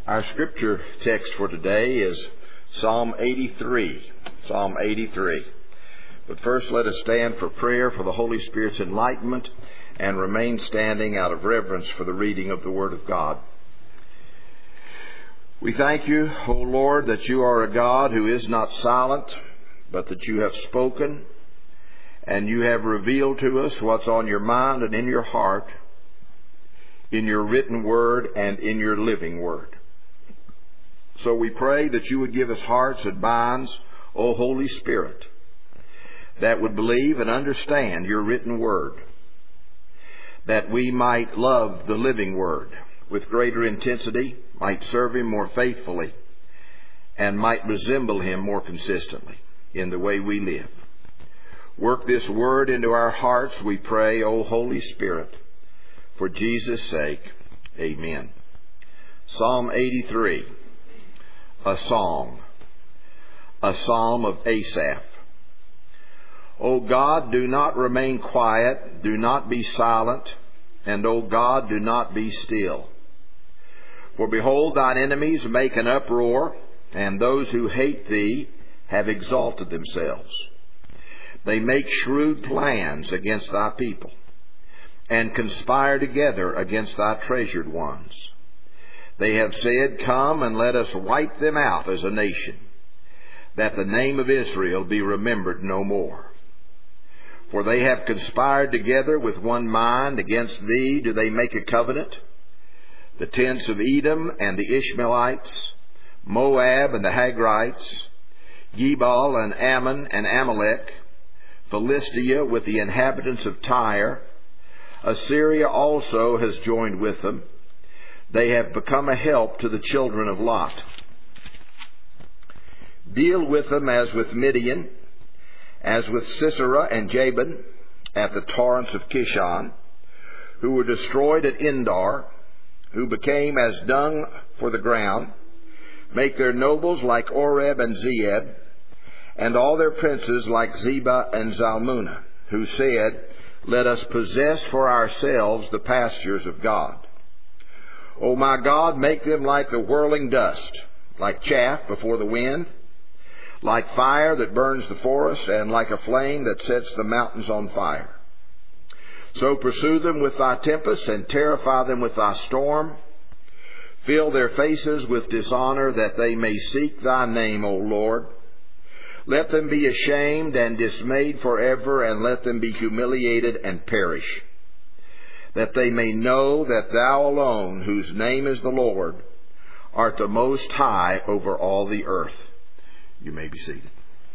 Our scripture text for today is Psalm 83. Psalm 83. But first let us stand for prayer for the Holy Spirit's enlightenment and remain standing out of reverence for the reading of the Word of God. We thank you, O Lord, that you are a God who is not silent, but that you have spoken and you have revealed to us what's on your mind and in your heart, in your written Word and in your living Word. So we pray that you would give us hearts and minds, O Holy Spirit, that would believe and understand your written Word, that we might love the living Word with greater intensity, might serve Him more faithfully, and might resemble Him more consistently in the way we live. Work this Word into our hearts, we pray, O Holy Spirit, for Jesus' sake. Amen. Psalm 83. A song, a psalm of Asaph. O God, do not remain quiet, do not be silent, and O God, do not be still. For behold, thine enemies make an uproar, and those who hate thee have exalted themselves. They make shrewd plans against thy people, and conspire together against thy treasured ones. They have said, Come and let us wipe them out as a nation, that the name of Israel be remembered no more. For they have conspired together with one mind against thee. Do they make a covenant? The tents of Edom and the Ishmaelites, Moab and the Hagrites, Gebal and Ammon and Amalek, Philistia with the inhabitants of Tyre. Assyria also has joined with them. They have become a help to the children of Lot. Deal with them as with Midian, as with Sisera and Jabin at the torrents of Kishon, who were destroyed at Indar, who became as dung for the ground. Make their nobles like Oreb and Zeeb, and all their princes like Zebah and Zalmunna, who said, Let us possess for ourselves the pastures of God. O my God, make them like the whirling dust, like chaff before the wind, like fire that burns the forest, and like a flame that sets the mountains on fire. So pursue them with thy tempest, and terrify them with thy storm. Fill their faces with dishonor, that they may seek thy name, O Lord. Let them be ashamed and dismayed forever, and let them be humiliated and perish, that they may know that thou alone, whose name is the Lord, art the Most High over all the earth. You may be seated.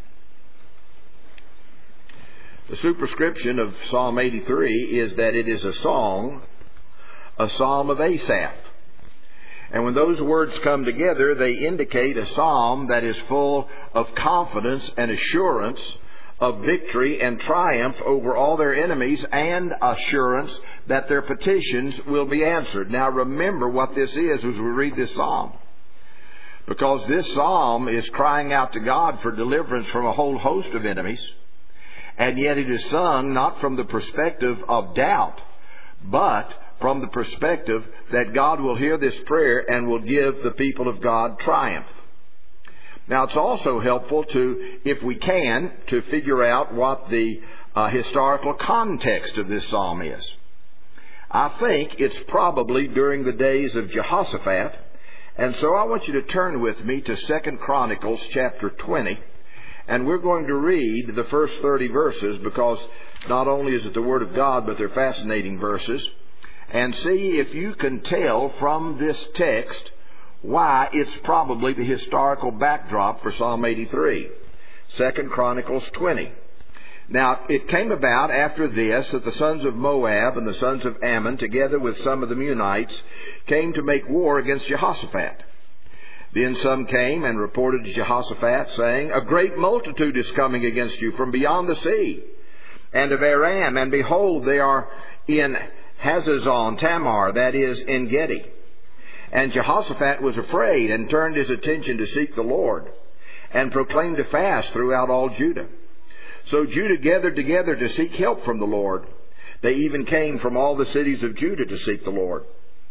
The superscription of Psalm 83 is that it is a song, a psalm of Asaph. And when those words come together, they indicate a psalm that is full of confidence and assurance of victory and triumph over all their enemies, and assurance that their petitions will be answered. Now remember what this is as we read this psalm, because this psalm is crying out to God for deliverance from a whole host of enemies, and yet it is sung not from the perspective of doubt, but from the perspective that God will hear this prayer and will give the people of God triumph. Now, it's also helpful to, if we can, to figure out what the historical context of this psalm is. I think it's probably during the days of Jehoshaphat, and so I want you to turn with me to 2 Chronicles chapter 20, and we're going to read the first 30 verses, because not only is it the Word of God, but they're fascinating verses, and see if you can tell from this text why it's probably the historical backdrop for Psalm 83. 2 Chronicles 20. Now, it came about after this that the sons of Moab and the sons of Ammon, together with some of the Meunites, came to make war against Jehoshaphat. Then some came and reported to Jehoshaphat, saying, A great multitude is coming against you from beyond the sea, and of Aram, and behold, they are in Hazazon Tamar, that is, En Gedi. And Jehoshaphat was afraid, and turned his attention to seek the Lord, and proclaimed a fast throughout all Judah. So Judah gathered together to seek help from the Lord. They even came from all the cities of Judah to seek the Lord.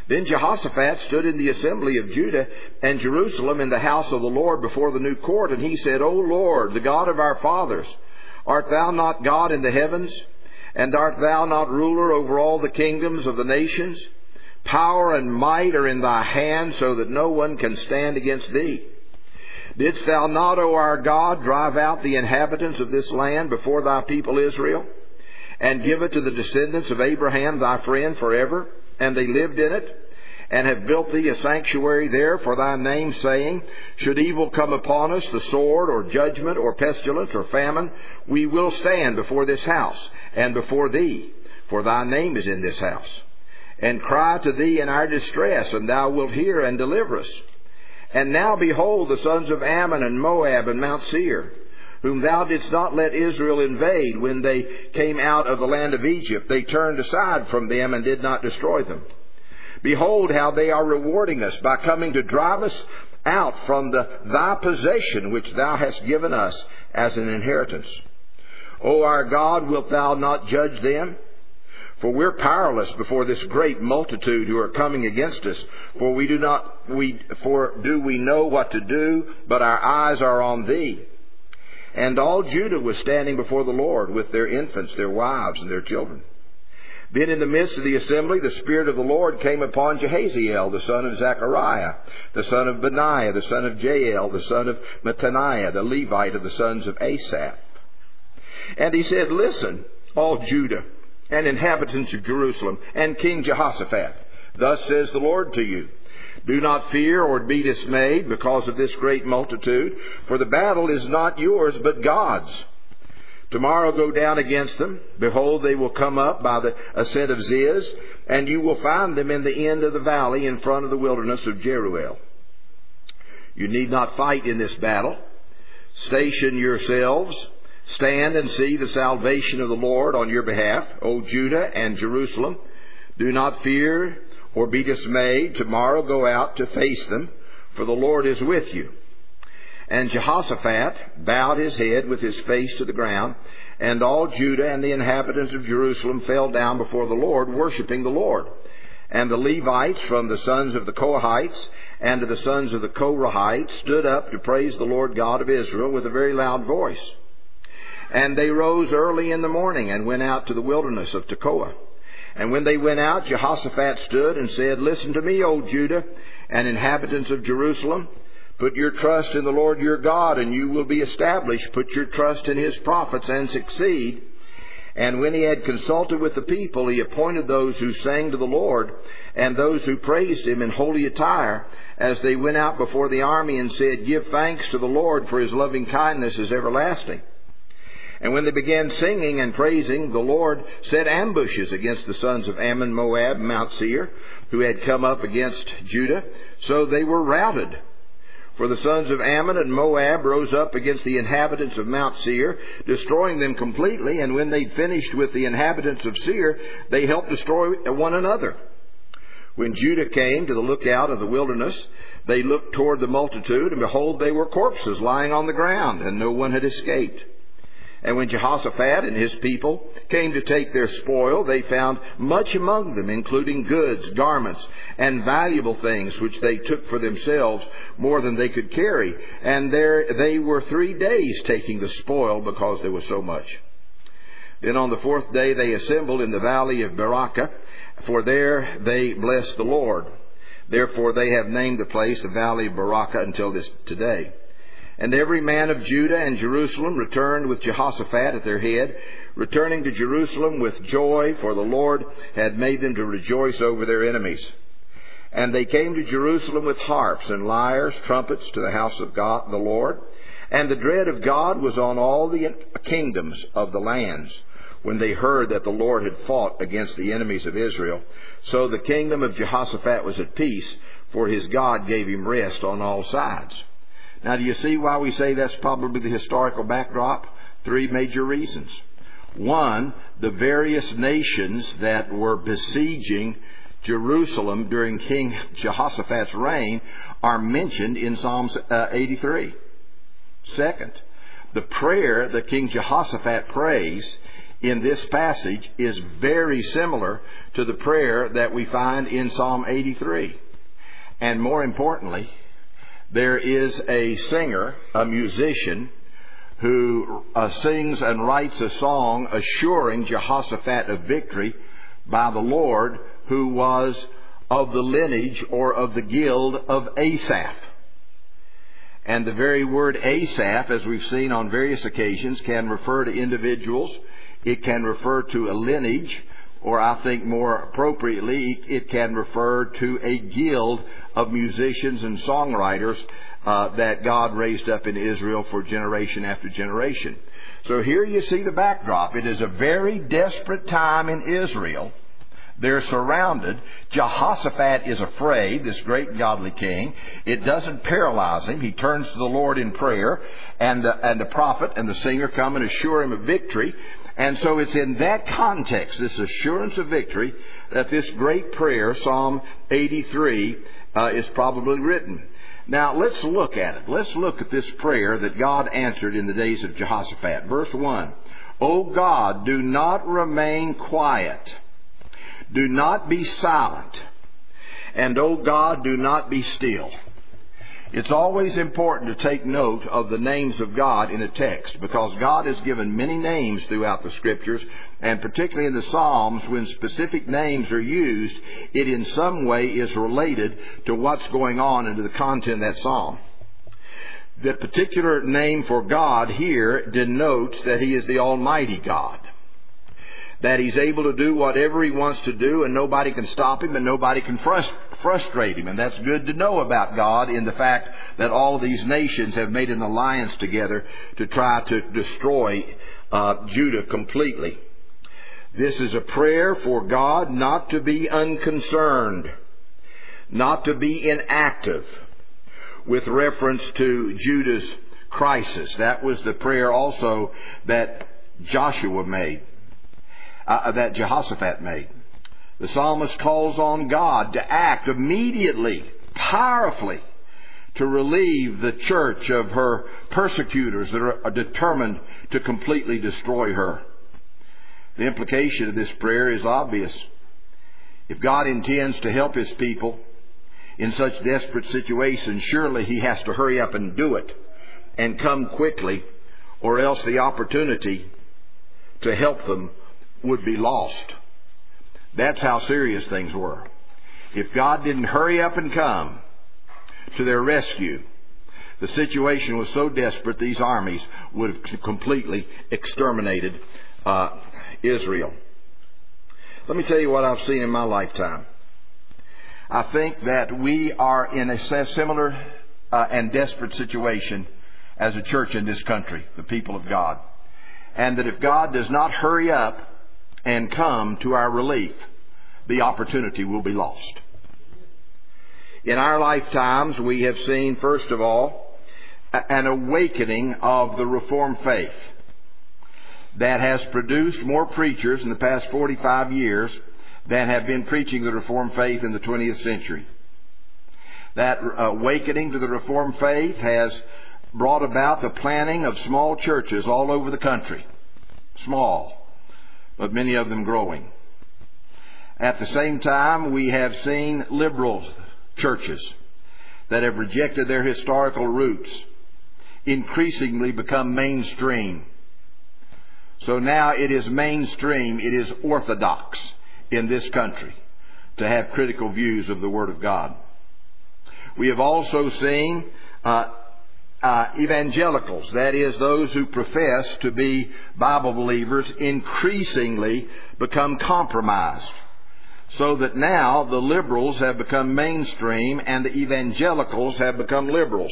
Then Jehoshaphat stood in the assembly of Judah and Jerusalem in the house of the Lord before the new court, and he said, O Lord, the God of our fathers, art thou not God in the heavens? And art thou not ruler over all the kingdoms of the nations? Power and might are in thy hand, so that no one can stand against thee. Didst thou not, O our God, drive out the inhabitants of this land before thy people Israel, and give it to the descendants of Abraham thy friend forever? And they lived in it, and have built thee a sanctuary there for thy name, saying, should evil come upon us, the sword, or judgment, or pestilence, or famine, we will stand before this house, and before thee, for thy name is in this house, and cry to thee in our distress, and thou wilt hear and deliver us. And now behold, the sons of Ammon and Moab and Mount Seir, whom thou didst not let Israel invade when they came out of the land of Egypt, they turned aside from them and did not destroy them. Behold how they are rewarding us by coming to drive us out from thy possession which thou hast given us as an inheritance. O our God, wilt thou not judge them? For we're powerless before this great multitude who are coming against us. For do we know what to do, but our eyes are on thee. And all Judah was standing before the Lord with their infants, their wives, and their children. Then in the midst of the assembly, the Spirit of the Lord came upon Jehaziel, the son of Zechariah, the son of Benaiah, the son of Jael, the son of Mattaniah, the Levite of the sons of Asaph. And he said, listen, all Judah and inhabitants of Jerusalem, and King Jehoshaphat, thus says the Lord to you, do not fear or be dismayed because of this great multitude, for the battle is not yours, but God's. Tomorrow go down against them. Behold, they will come up by the ascent of Ziz, and you will find them in the end of the valley in front of the wilderness of Jeruel. You need not fight in this battle. Station yourselves. Stand and see the salvation of the Lord on your behalf, O Judah and Jerusalem. Do not fear or be dismayed. Tomorrow go out to face them, for the Lord is with you. And Jehoshaphat bowed his head with his face to the ground, and all Judah and the inhabitants of Jerusalem fell down before the Lord, worshiping the Lord. And the Levites from the sons of the Kohathites and of the sons of the Korahites stood up to praise the Lord God of Israel with a very loud voice. And they rose early in the morning and went out to the wilderness of Tekoa. And when they went out, Jehoshaphat stood and said, listen to me, O Judah and inhabitants of Jerusalem. Put your trust in the Lord your God, and you will be established. Put your trust in his prophets and succeed. And when he had consulted with the people, he appointed those who sang to the Lord and those who praised him in holy attire as they went out before the army and said, give thanks to the Lord, for his loving kindness is everlasting. And when they began singing and praising, the Lord set ambushes against the sons of Ammon, Moab, and Mount Seir, who had come up against Judah. So they were routed. For the sons of Ammon and Moab rose up against the inhabitants of Mount Seir, destroying them completely. And when they'd finished with the inhabitants of Seir, they helped destroy one another. When Judah came to the lookout of the wilderness, they looked toward the multitude, and behold, they were corpses lying on the ground, and no one had escaped. And when Jehoshaphat and his people came to take their spoil, they found much among them, including goods, garments, and valuable things, which they took for themselves more than they could carry. And there they were 3 days taking the spoil, because there was so much. Then on the 4th day they assembled in the valley of Berakah, for there they blessed the Lord. Therefore they have named the place the valley of Berakah until this today. And every man of Judah and Jerusalem returned with Jehoshaphat at their head, returning to Jerusalem with joy, for the Lord had made them to rejoice over their enemies. And they came to Jerusalem with harps and lyres, trumpets, to the house of God the Lord. And the dread of God was on all the kingdoms of the lands, when they heard that the Lord had fought against the enemies of Israel. So the kingdom of Jehoshaphat was at peace, for his God gave him rest on all sides. Now, do you see why we say that's probably the historical backdrop? 3 major reasons. 1, the various nations that were besieging Jerusalem during King Jehoshaphat's reign are mentioned in Psalms 83. 2nd, the prayer that King Jehoshaphat prays in this passage is very similar to the prayer that we find in Psalm 83. And more importantly, there is a singer, a musician, who sings and writes a song assuring Jehoshaphat of victory by the Lord, who was of the lineage or of the guild of Asaph. And the very word Asaph, as we've seen on various occasions, can refer to individuals. It can refer to a lineage, or I think more appropriately, it can refer to a guild of musicians and songwriters that God raised up in Israel for generation after generation. So here you see the backdrop. It is a very desperate time in Israel. They're surrounded. Jehoshaphat is afraid, this great godly king. It doesn't paralyze him. He turns to the Lord in prayer, and the prophet and the singer come and assure him of victory. And so it's in that context, this assurance of victory, that this great prayer, Psalm 83, is probably written. Now, let's look at it. Let's look at this prayer that God answered in the days of Jehoshaphat. Verse 1, O God, do not remain quiet. Do not be silent. And, O God, do not be still. It's always important to take note of the names of God in a text, because God has given many names throughout the Scriptures, and particularly in the Psalms, when specific names are used, it in some way is related to what's going on into the content of that psalm. The particular name for God here denotes that He is the Almighty God, that He's able to do whatever He wants to do, and nobody can stop Him and nobody can frustrate Him. And that's good to know about God, in the fact that all of these nations have made an alliance together to try to destroy Judah completely. This is a prayer for God not to be unconcerned, not to be inactive with reference to Judah's crisis. That was the prayer also that Joshua made. That Jehoshaphat made. The psalmist calls on God to act immediately, powerfully, to relieve the church of her persecutors that are determined to completely destroy her. The implication of this prayer is obvious. If God intends to help His people in such desperate situations, surely He has to hurry up and do it, and come quickly, or else the opportunity to help them would be lost. That's how serious things were. If God didn't hurry up and come to their rescue, the situation was so desperate these armies would have completely exterminated Israel. Let me tell you what I've seen in my lifetime. I think that we are in a similar and desperate situation as a church in this country, the people of God. And that if God does not hurry up and come to our relief, the opportunity will be lost. In our lifetimes, we have seen, first of all, an awakening of the Reformed faith that has produced more preachers in the past 45 years than have been preaching the Reformed faith in the 20th century. That awakening to the Reformed faith has brought about the planting of small churches all over the country. Small, but many of them growing. At the same time, we have seen liberal churches that have rejected their historical roots increasingly become mainstream. So now it is mainstream, it is orthodox in this country to have critical views of the Word of God. We have also seen evangelicals, that is, those who profess to be Bible believers, increasingly become compromised. So that now the liberals have become mainstream and the evangelicals have become liberals.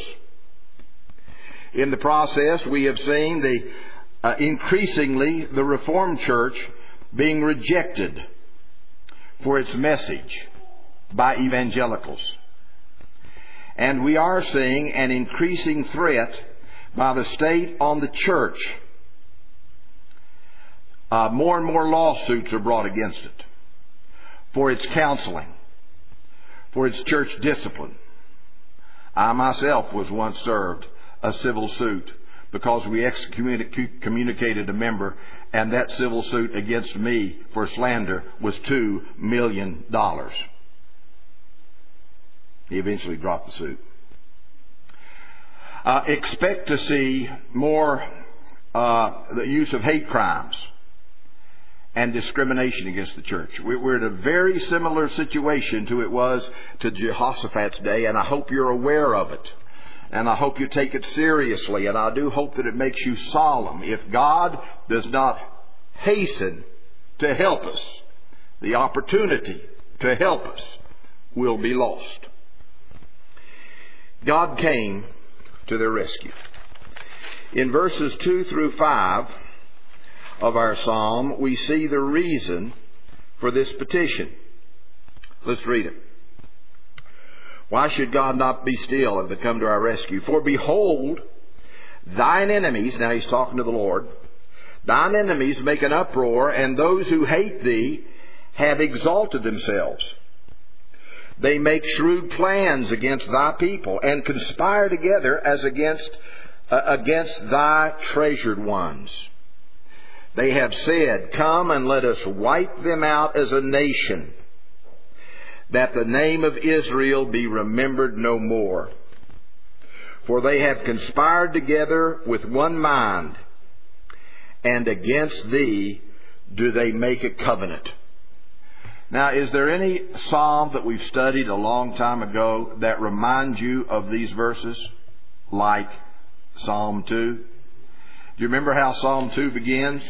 In the process, we have seen increasingly the Reformed Church being rejected for its message by evangelicals. And we are seeing an increasing threat by the state on the church. More and more lawsuits are brought against it for its counseling, for its church discipline. I myself was once served a civil suit because we excommunicated a member And that civil suit against me for slander was $2 million. He eventually dropped the suit. Expect to see more the use of hate crimes and discrimination against the church. We're in a very similar situation to it was to Jehoshaphat's day, and I hope you're aware of it. And I hope you take it seriously, and I do hope that it makes you solemn. If God does not hasten to help us, the opportunity to help us will be lost. God came to their rescue. In verses 2 through 5 of our psalm, we see the reason for this petition. Let's read it. Why should God not be still and come to our rescue? For behold, thine enemies, now he's talking to the Lord, thine enemies make an uproar, and those who hate thee have exalted themselves. They make shrewd plans against thy people, and conspire together as against thy treasured ones. They have said, come and let us wipe them out as a nation, that the name of Israel be remembered no more. For they have conspired together with one mind, and against thee do they make a covenant. Now, is there any psalm that we've studied a long time ago that reminds you of these verses, like Psalm 2? Do you remember how Psalm 2 begins?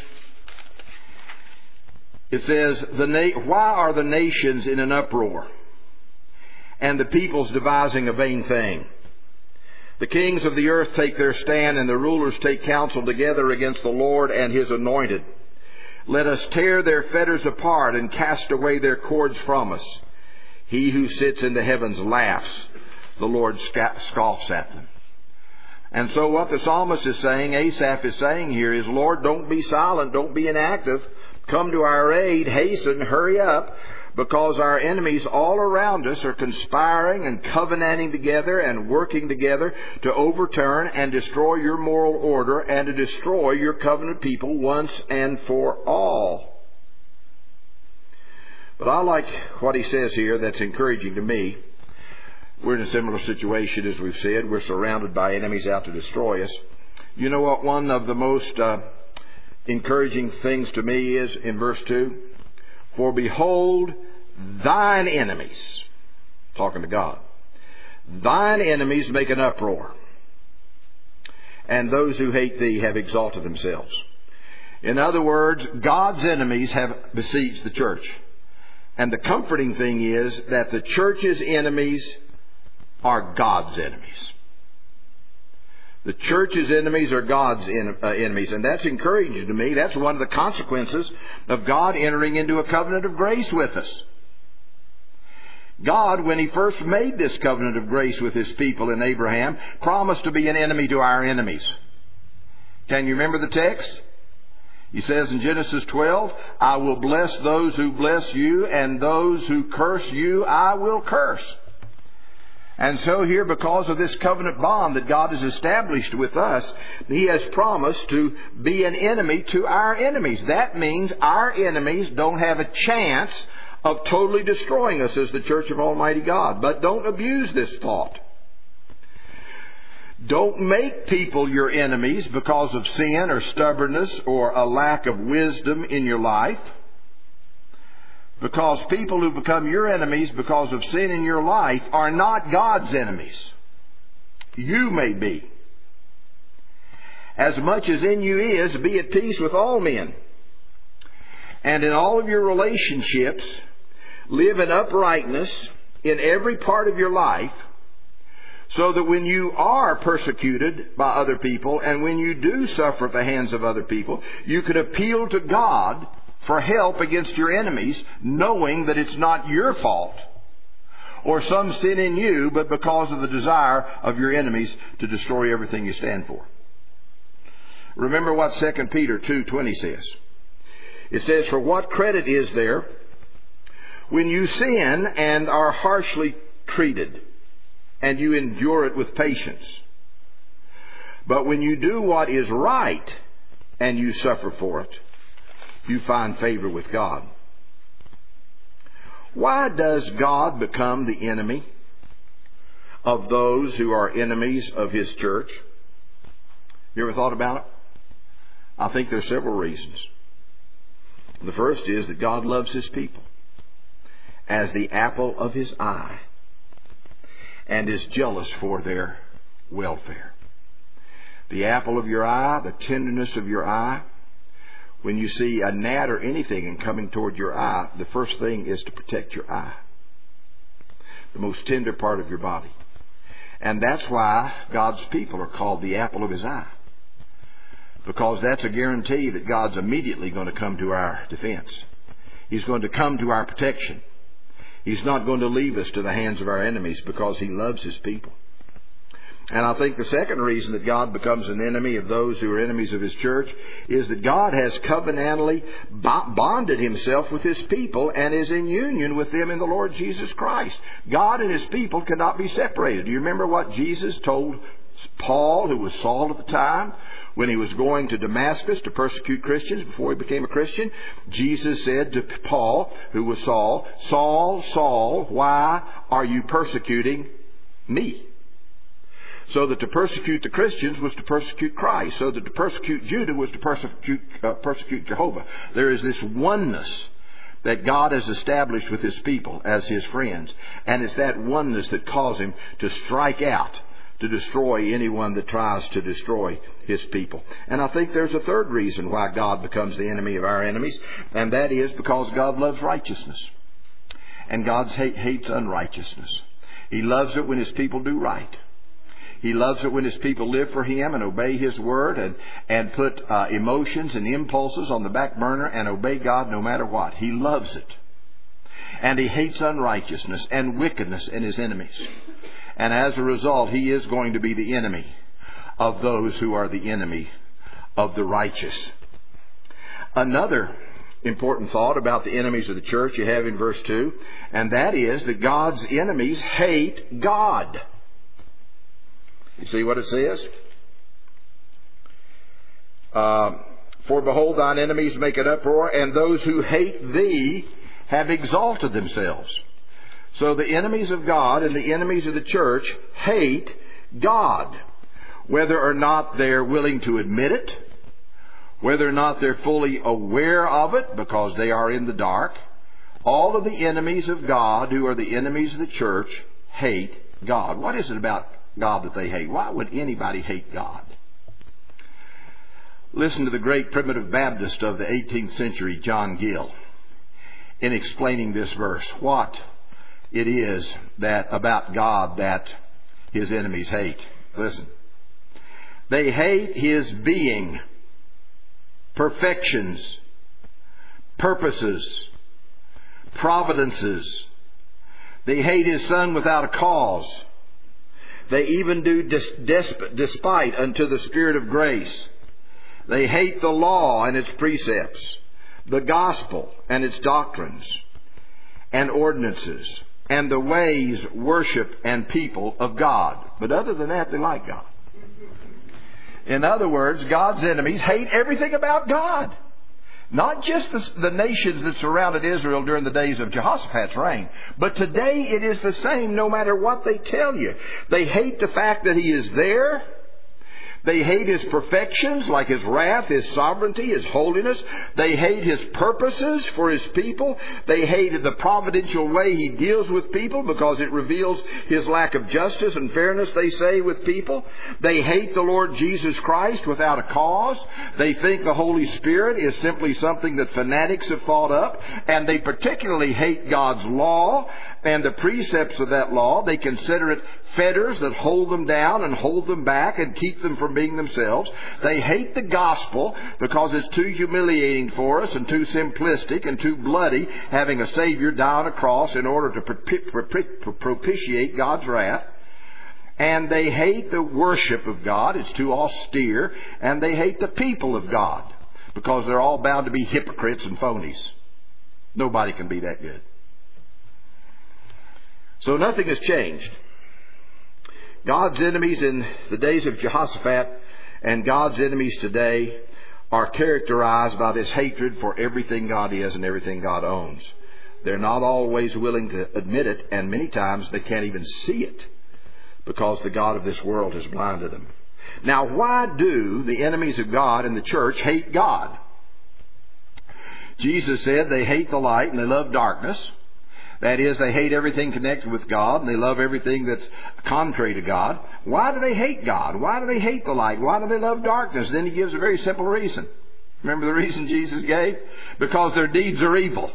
It says, why are the nations in an uproar, and the peoples devising a vain thing? The kings of the earth take their stand, and the rulers take counsel together against the Lord and His anointed. Let us tear their fetters apart and cast away their cords from us. He who sits in the heavens laughs. The Lord scoffs at them. And so what the psalmist is saying, Asaph is saying here is, Lord, don't be silent, don't be inactive. Come to our aid, hasten, hurry up, because our enemies all around us are conspiring and covenanting together and working together to overturn and destroy your moral order and to destroy your covenant people once and for all. But I like what he says here that's encouraging to me. We're in a similar situation, as we've said. We're surrounded by enemies out to destroy us. You know what one of the most encouraging things to me is in verse 2? For behold, thine enemies, talking to God, thine enemies make an uproar, and those who hate thee have exalted themselves. In other words, God's enemies have besieged the church. And the comforting thing is that the church's enemies are God's enemies. The church's enemies are God's enemies. And that's encouraging to me. That's one of the consequences of God entering into a covenant of grace with us. God, when He first made this covenant of grace with His people in Abraham, promised to be an enemy to our enemies. Can you remember the text? He says in Genesis 12, I will bless those who bless you, and those who curse you I will curse. And so here, because of this covenant bond that God has established with us, He has promised to be an enemy to our enemies. That means our enemies don't have a chance of totally destroying us as the church of Almighty God. But don't abuse this thought. Don't make people your enemies because of sin or stubbornness or a lack of wisdom in your life. Because people who become your enemies because of sin in your life are not God's enemies. You may be. As much as in you is, be at peace with all men. And in all of your relationships, live in uprightness in every part of your life, so that when you are persecuted by other people and when you do suffer at the hands of other people, you can appeal to God for help against your enemies, knowing that it's not your fault or some sin in you, but because of the desire of your enemies to destroy everything you stand for. Remember what 2 Peter 2:20 says. It says, for what credit is there when you sin and are harshly treated, and you endure it with patience? But when you do what is right and you suffer for it, you find favor with God. Why does God become the enemy of those who are enemies of His church? You ever thought about it? I think there's several reasons. The first is that God loves His people as the apple of His eye and is jealous for their welfare. The apple of your eye, the tenderness of your eye. When you see a gnat or anything coming toward your eye, the first thing is to protect your eye, the most tender part of your body. And that's why God's people are called the apple of His eye, because that's a guarantee that God's immediately going to come to our defense. He's going to come to our protection. He's not going to leave us to the hands of our enemies, because He loves His people. And I think the second reason that God becomes an enemy of those who are enemies of His church is that God has covenantally bonded Himself with His people and is in union with them in the Lord Jesus Christ. God and His people cannot be separated. Do you remember what Jesus told Paul, who was Saul at the time, when he was going to Damascus to persecute Christians before he became a Christian? Jesus said to Paul, who was Saul, "Saul, Saul, why are you persecuting me?" So that to persecute the Christians was to persecute Christ. So that to persecute Judah was to persecute Jehovah. There is this oneness that God has established with His people as His friends. And it's that oneness that caused Him to strike out, to destroy anyone that tries to destroy His people. And I think there's a third reason why God becomes the enemy of our enemies, and that is because God loves righteousness. And God hates unrighteousness. He loves it when His people do right. He loves it when His people live for Him and obey His word and put emotions and impulses on the back burner and obey God no matter what. He loves it. And He hates unrighteousness and wickedness in His enemies. And as a result, He is going to be the enemy of those who are the enemy of the righteous. Another important thought about the enemies of the church you have in verse 2, and that is that God's enemies hate God. You see what it says? For behold, thine enemies make an uproar, and those who hate thee have exalted themselves. So the enemies of God and the enemies of the church hate God, whether or not they're willing to admit it, whether or not they're fully aware of it because they are in the dark. All of the enemies of God, who are the enemies of the church, hate God. What is it about God that they hate? Why would anybody hate God? Listen to the great primitive Baptist of the 18th century, John Gill, in explaining this verse, what it is that about God that His enemies hate. Listen. They hate His being, perfections, purposes, providences. They hate His Son without a cause. They even do despite unto the Spirit of grace. They hate the law and its precepts, the gospel and its doctrines and ordinances, and the ways, worship, and people of God. But other than that, they like God. In other words, God's enemies hate everything about God. Not just the nations that surrounded Israel during the days of Jehoshaphat's reign, but today it is the same no matter what they tell you. They hate the fact that He is there. They hate His perfections, like His wrath, His sovereignty, His holiness. They hate His purposes for His people. They hate the providential way He deals with people because it reveals His lack of justice and fairness, they say, with people. They hate the Lord Jesus Christ without a cause. They think the Holy Spirit is simply something that fanatics have thought up. And they particularly hate God's law and the precepts of that law. They consider it fetters that hold them down and hold them back and keep them from being themselves. They hate the gospel because it's too humiliating for us and too simplistic and too bloody, having a Savior die on a cross in order to propitiate God's wrath. And they hate the worship of God. It's too austere. And they hate the people of God because they're all bound to be hypocrites and phonies. Nobody can be that good. So nothing has changed. God's enemies in the days of Jehoshaphat and God's enemies today are characterized by this hatred for everything God is and everything God owns. They're not always willing to admit it, and many times they can't even see it because the God of this world has blinded them. Now, why do the enemies of God and the church hate God? Jesus said they hate the light and they love darkness. That is, they hate everything connected with God and they love everything that's contrary to God. Why do they hate God? Why do they hate the light? Why do they love darkness? Then he gives a very simple reason. Remember the reason Jesus gave? Because their deeds are evil.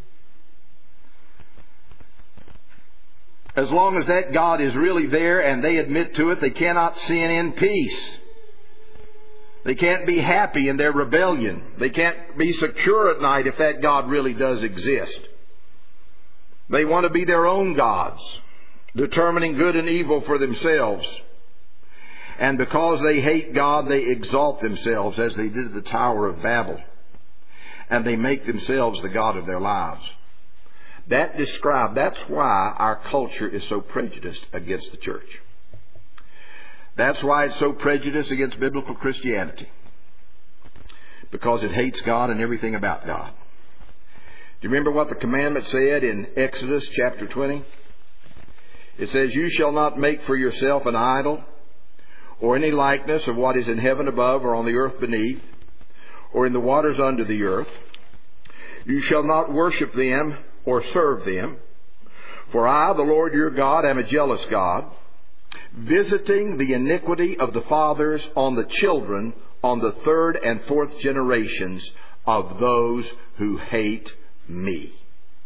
As long as that God is really there and they admit to it, they cannot sin in peace. They can't be happy in their rebellion. They can't be secure at night if that God really does exist. They want to be their own gods, determining good and evil for themselves. And because they hate God, they exalt themselves as they did at the Tower of Babel. And they make themselves the God of their lives. That's why our culture is so prejudiced against the church. That's why it's so prejudiced against biblical Christianity. Because it hates God and everything about God. Do you remember what the commandment said in Exodus chapter 20? It says, "You shall not make for yourself an idol, or any likeness of what is in heaven above, or on the earth beneath, or in the waters under the earth. You shall not worship them or serve them. For I, the Lord your God, am a jealous God, visiting the iniquity of the fathers on the children, on the third and fourth generations of those who hate me,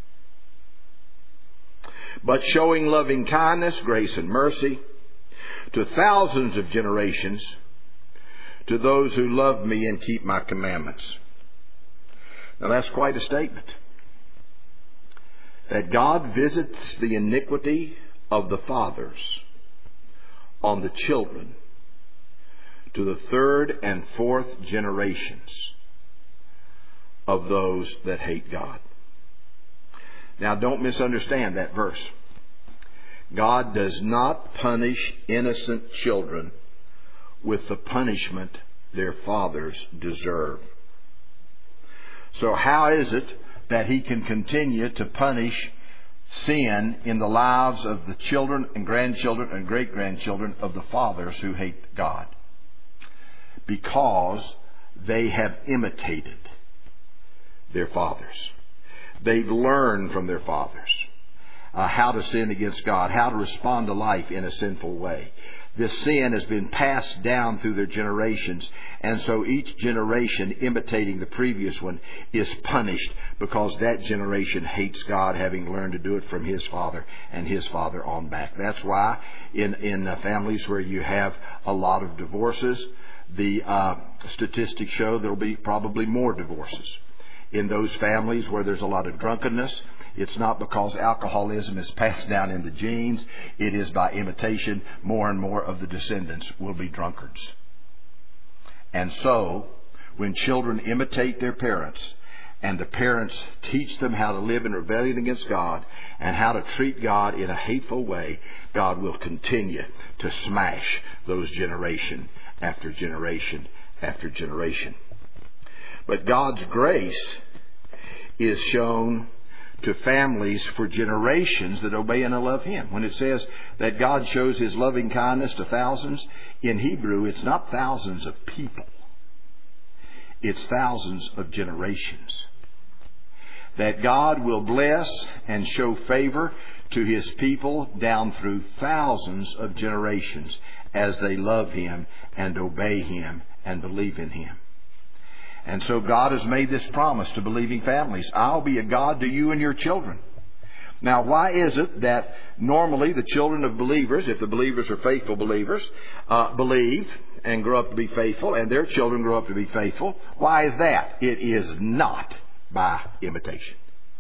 but showing loving kindness, grace, and mercy to thousands of generations to those who love me and keep my commandments." Now that's quite a statement. That God visits the iniquity of the fathers on the children to the third and fourth generations of those that hate God. Now don't misunderstand that verse. God does not punish innocent children with the punishment their fathers deserve. So how is it that He can continue to punish sin in the lives of the children and grandchildren and great-grandchildren of the fathers who hate God? Because they have imitated their fathers. They've learned from their fathers how to sin against God, how to respond to life in a sinful way. This sin has been passed down through their generations, and so each generation imitating the previous one is punished because that generation hates God, having learned to do it from his father and his father on back. That's why in families where you have a lot of divorces, the statistics show there will be probably more divorces. In those families where there's a lot of drunkenness, it's not because alcoholism is passed down in the genes. It is by imitation. More and more of the descendants will be drunkards. And so, when children imitate their parents, and the parents teach them how to live in rebellion against God and how to treat God in a hateful way, God will continue to smash those generation after generation after generation. But God's grace is shown to families for generations that obey and love Him. When it says that God shows His loving kindness to thousands, in Hebrew it's not thousands of people. It's thousands of generations. That God will bless and show favor to His people down through thousands of generations as they love Him and obey Him and believe in Him. And so God has made this promise to believing families. I'll be a God to you and your children. Now, why is it that normally the children of believers, if the believers are faithful believers, believe and grow up to be faithful, and their children grow up to be faithful? Why is that? It is not by imitation.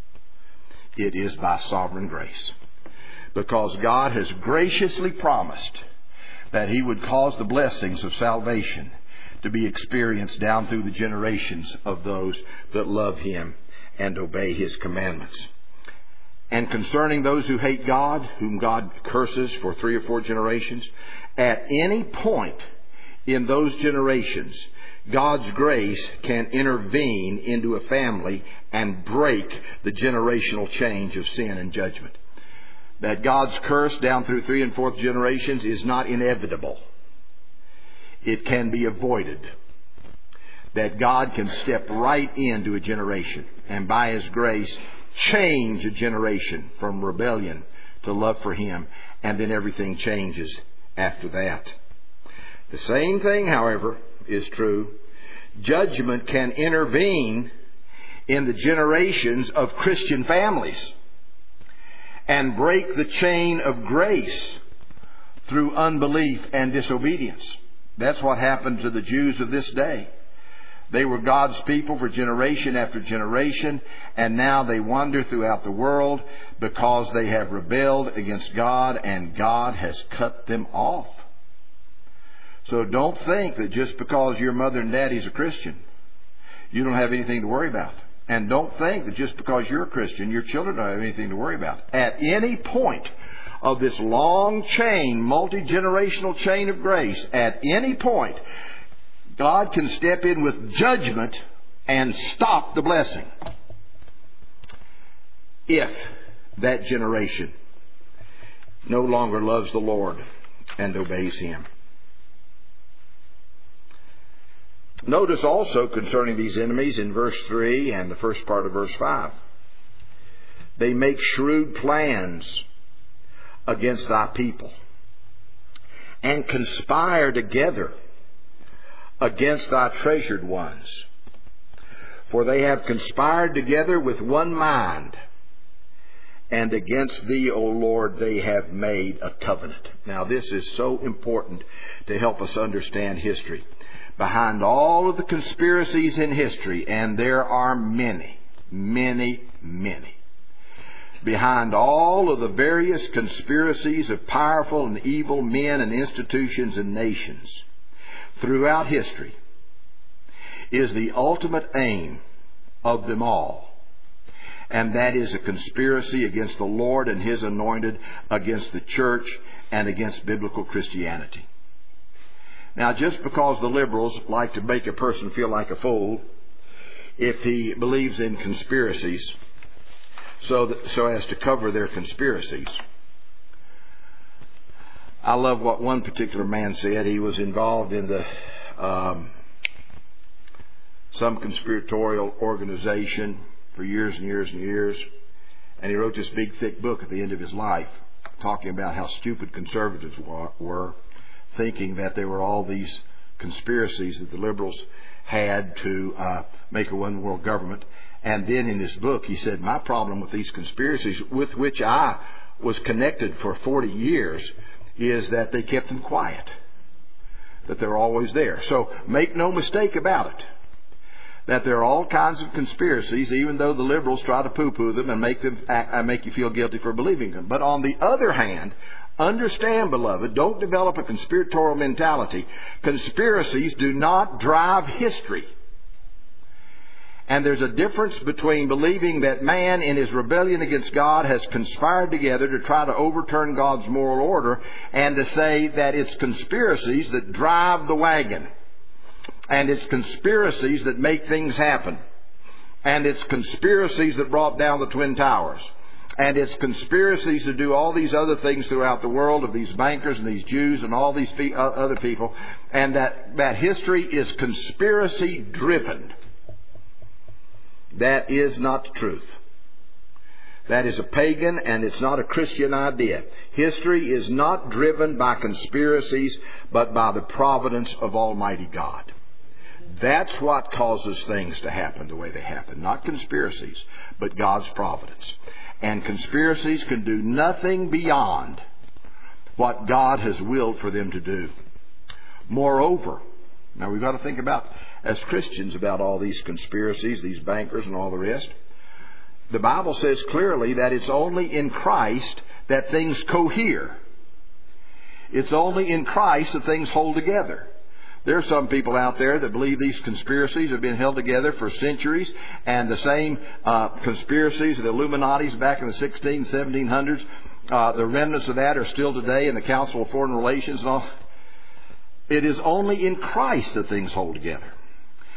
It is by sovereign grace. Because God has graciously promised that He would cause the blessings of salvation to be experienced down through the generations of those that love Him and obey His commandments. And concerning those who hate God, whom God curses for 3 or 4 generations, at any point in those generations, God's grace can intervene into a family and break the generational change of sin and judgment. That God's curse down through 3 and 4th generations is not inevitable. It can be avoided. That God can step right into a generation and by His grace change a generation from rebellion to love for Him, and then everything changes after that. The same thing, however, is true. Judgment can intervene in the generations of Christian families and break the chain of grace through unbelief and disobedience. That's what happened to the Jews of this day. They were God's people for generation after generation, and now they wander throughout the world because they have rebelled against God, and God has cut them off. So don't think that just because your mother and daddy's a Christian, you don't have anything to worry about. And don't think that just because you're a Christian, your children don't have anything to worry about. At any point of this long chain, multi-generational chain of grace, at any point, God can step in with judgment and stop the blessing if that generation no longer loves the Lord and obeys Him. Notice also concerning these enemies in verse 3 and the first part of verse 5. They make shrewd plans against thy people and conspire together against thy treasured ones. For they have conspired together with one mind, and against thee, O Lord, they have made a covenant. Now this is so important to help us understand history. Behind all of the conspiracies in history, and there are many, many, many, behind all of the various conspiracies of powerful and evil men and institutions and nations throughout history, is the ultimate aim of them all. And that is a conspiracy against the Lord and His anointed, against the church, and against biblical Christianity. Now, just because the liberals like to make a person feel like a fool if he believes in conspiracies so as to cover their conspiracies. I love what one particular man said. He was involved in the some conspiratorial organization for years and years and years. And he wrote this big, thick book at the end of his life talking about how stupid conservatives were, thinking that there were all these conspiracies that the liberals had to make a one-world government. And then in his book he said, my problem with these conspiracies, with which I was connected for 40 years, is that they kept them quiet, that they're always there. So make no mistake about it, that there are all kinds of conspiracies, even though the liberals try to poo-poo them and make you feel guilty for believing them. But on the other hand, understand, beloved, don't develop a conspiratorial mentality. Conspiracies do not drive history. And there's a difference between believing that man in his rebellion against God has conspired together to try to overturn God's moral order, and to say that it's conspiracies that drive the wagon, and it's conspiracies that make things happen, and it's conspiracies that brought down the Twin Towers, and it's conspiracies to do all these other things throughout the world of these bankers and these Jews and all these other people, and that history is conspiracy driven. That is not the truth. That is a pagan, and it's not a Christian idea. History is not driven by conspiracies, but by the providence of Almighty God. That's what causes things to happen the way they happen. Not conspiracies, but God's providence. And conspiracies can do nothing beyond what God has willed for them to do. Moreover, now we've got to think about, as Christians, about all these conspiracies, these bankers and all the rest. The Bible says clearly that it's only in Christ that things cohere. It's only in Christ that things hold together. There are some people out there that believe these conspiracies have been held together for centuries, and the same conspiracies of the Illuminati's back in the 1700s, the remnants of that are still today in the Council of Foreign Relations and all. It is only in Christ that things hold together.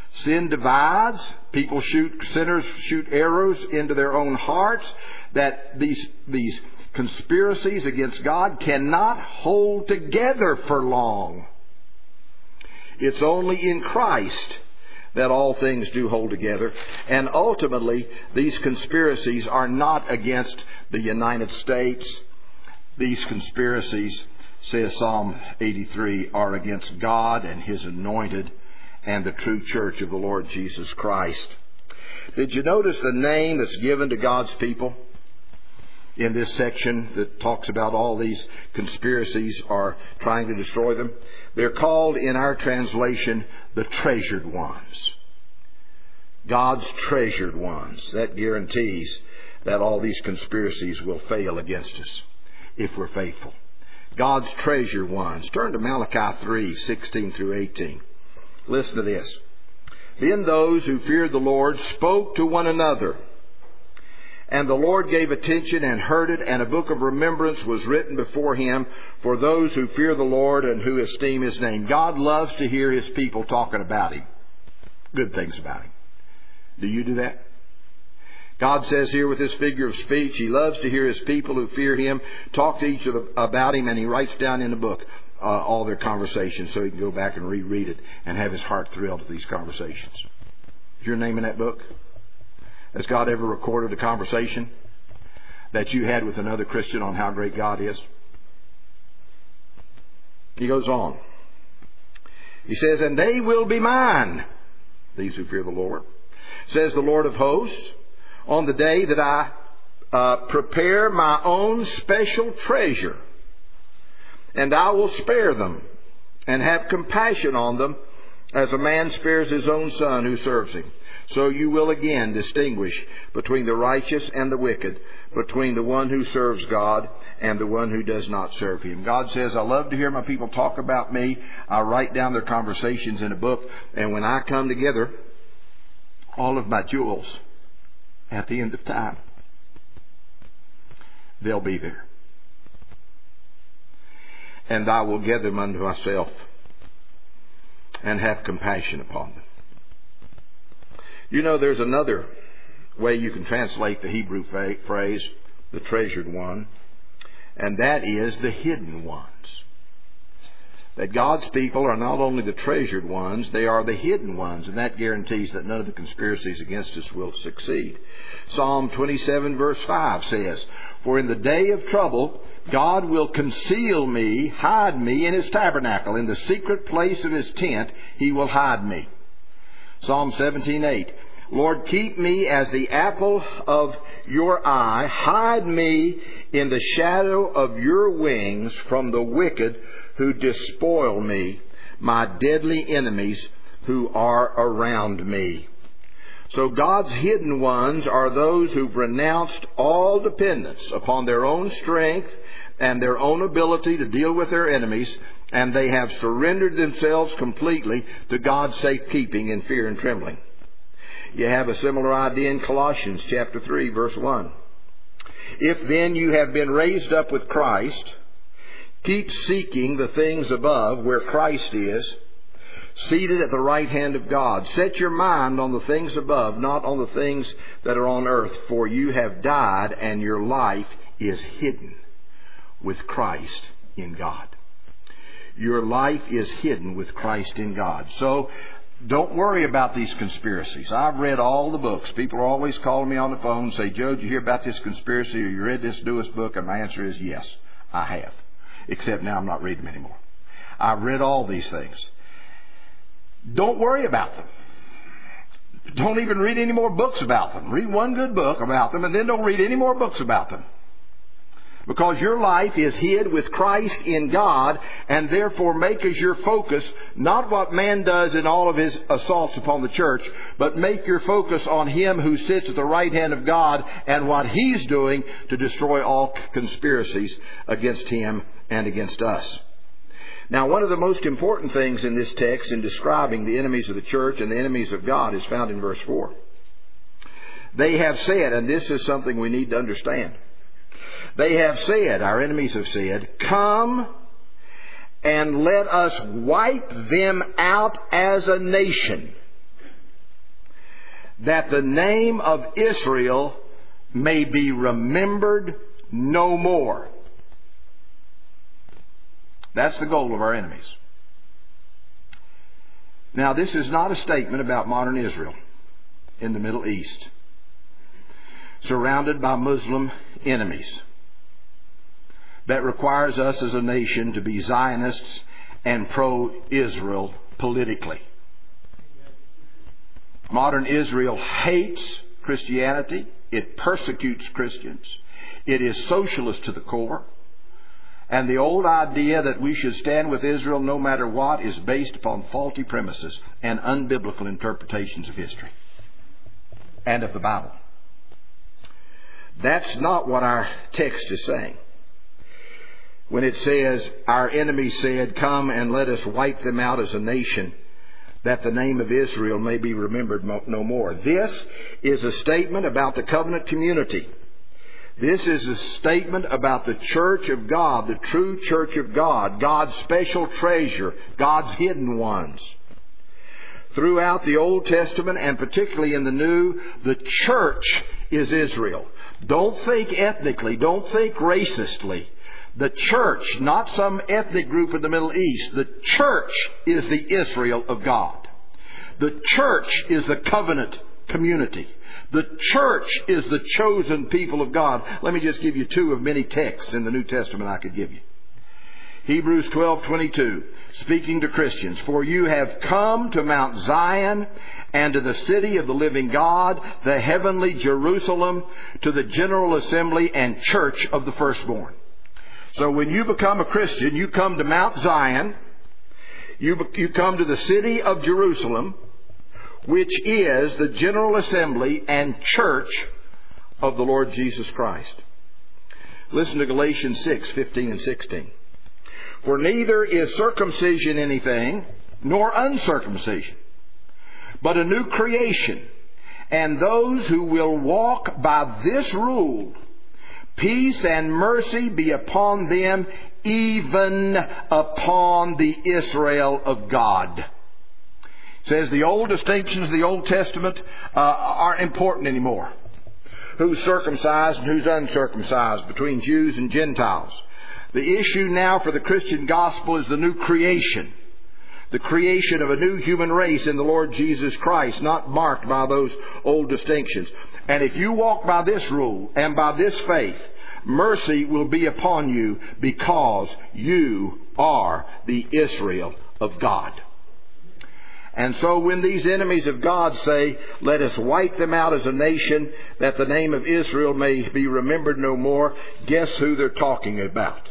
Sin divides. Sinners shoot arrows into their own hearts. That these conspiracies against God cannot hold together for long. It's only in Christ that all things do hold together. And ultimately, these conspiracies are not against the United States. These conspiracies, says Psalm 83, are against God and His anointed and the true church of the Lord Jesus Christ. Did you notice the name that's given to God's people in this section that talks about all these conspiracies are trying to destroy them? They're called in our translation the treasured ones. God's treasured ones. That guarantees that all these conspiracies will fail against us if we're faithful. God's treasured ones. Turn to Malachi 3:16 through 18. Listen to this. Then those who feared the Lord spoke to one another, and the Lord gave attention and heard it, and a book of remembrance was written before Him for those who fear the Lord and who esteem His name. God loves to hear His people talking about Him. Good things about Him. Do you do that? God says here with this figure of speech, He loves to hear His people who fear Him talk to each other about Him, and He writes down in the book all their conversations so He can go back and reread it and have His heart thrilled at these conversations. Is your name in that book? Has God ever recorded a conversation that you had with another Christian on how great God is? He goes on. He says, and they will be mine, these who fear the Lord, says the Lord of hosts, on the day that I prepare my own special treasure, and I will spare them and have compassion on them as a man spares his own son who serves him. So you will again distinguish between the righteous and the wicked, between the one who serves God and the one who does not serve Him. God says, I love to hear my people talk about me. I write down their conversations in a book, and when I come together, all of my jewels at the end of time, they'll be there. And I will gather them unto myself and have compassion upon them. You know, there's another way you can translate the Hebrew phrase, the treasured one, and that is the hidden ones. That God's people are not only the treasured ones, they are the hidden ones, and that guarantees that none of the conspiracies against us will succeed. Psalm 27 verse 5 says, for in the day of trouble, God will conceal me, hide me in His tabernacle. In the secret place of His tent, He will hide me. Psalm 17:8. Lord, keep me as the apple of your eye. Hide me in the shadow of your wings from the wicked who despoil me, my deadly enemies who are around me. So God's hidden ones are those who've renounced all dependence upon their own strength and their own ability to deal with their enemies, and they have surrendered themselves completely to God's safekeeping in fear and trembling. You have a similar idea in Colossians chapter 3, verse 1. If then you have been raised up with Christ, keep seeking the things above where Christ is, seated at the right hand of God. Set your mind on the things above, not on the things that are on earth, for you have died and your life is hidden with Christ in God. Your life is hidden with Christ in God. So don't worry about these conspiracies. I've read all the books. People are always calling me on the phone and say, Joe, did you hear about this conspiracy, or you read this newest book? And my answer is yes, I have. Except now I'm not reading them anymore. I've read all these things. Don't worry about them. Don't even read any more books about them. Read one good book about them, and then don't read any more books about them. Because your life is hid with Christ in God, and therefore make as your focus not what man does in all of his assaults upon the church, but make your focus on Him who sits at the right hand of God and what He's doing to destroy all conspiracies against Him and against us. Now, one of the most important things in this text in describing the enemies of the church and the enemies of God is found in verse 4. They have said, and this is something we need to understand, they have said, our enemies have said, come and let us wipe them out as a nation. that the name of Israel may be remembered no more. That's the goal of our enemies. Now, this is not a statement about modern Israel in the Middle East, surrounded by Muslim enemies, that requires us as a nation to be Zionists and pro-Israel politically. Modern Israel hates Christianity. It persecutes Christians. It is socialist to the core. And the old idea that we should stand with Israel no matter what is based upon faulty premises and unbiblical interpretations of history and of the Bible. That's not what our text is saying. When it says, our enemies said, come and let us wipe them out as a nation, that the name of Israel may be remembered no more. This is a statement about the covenant community. This is a statement about the church of God, the true church of God, God's special treasure, God's hidden ones. Throughout the Old Testament and particularly in the New, the church is Israel. Don't think ethnically, don't think racistly. The church, not some ethnic group in the Middle East, the church is the Israel of God. The church is the covenant community. The church is the chosen people of God. Let me just give you two of many texts in the New Testament I could give you. Hebrews 12:22, speaking to Christians, for you have come to Mount Zion and to the city of the living God, the heavenly Jerusalem, to the general assembly and church of the firstborn. So when you become a Christian, you come to Mount Zion, you come to the city of Jerusalem, which is the general assembly and church of the Lord Jesus Christ. Listen to Galatians 6:15 and 16. For neither is circumcision anything, nor uncircumcision, but a new creation. And those who will walk by this rule, peace and mercy be upon them, even upon the Israel of God. It says the old distinctions of the Old Testament aren't important anymore. Who's circumcised and who's uncircumcised, between Jews and Gentiles. The issue now for the Christian gospel is the new creation. The creation of a new human race in the Lord Jesus Christ, not marked by those old distinctions. And if you walk by this rule and by this faith, mercy will be upon you because you are the Israel of God. And so when these enemies of God say, let us wipe them out as a nation, that the name of Israel may be remembered no more, guess who they're talking about?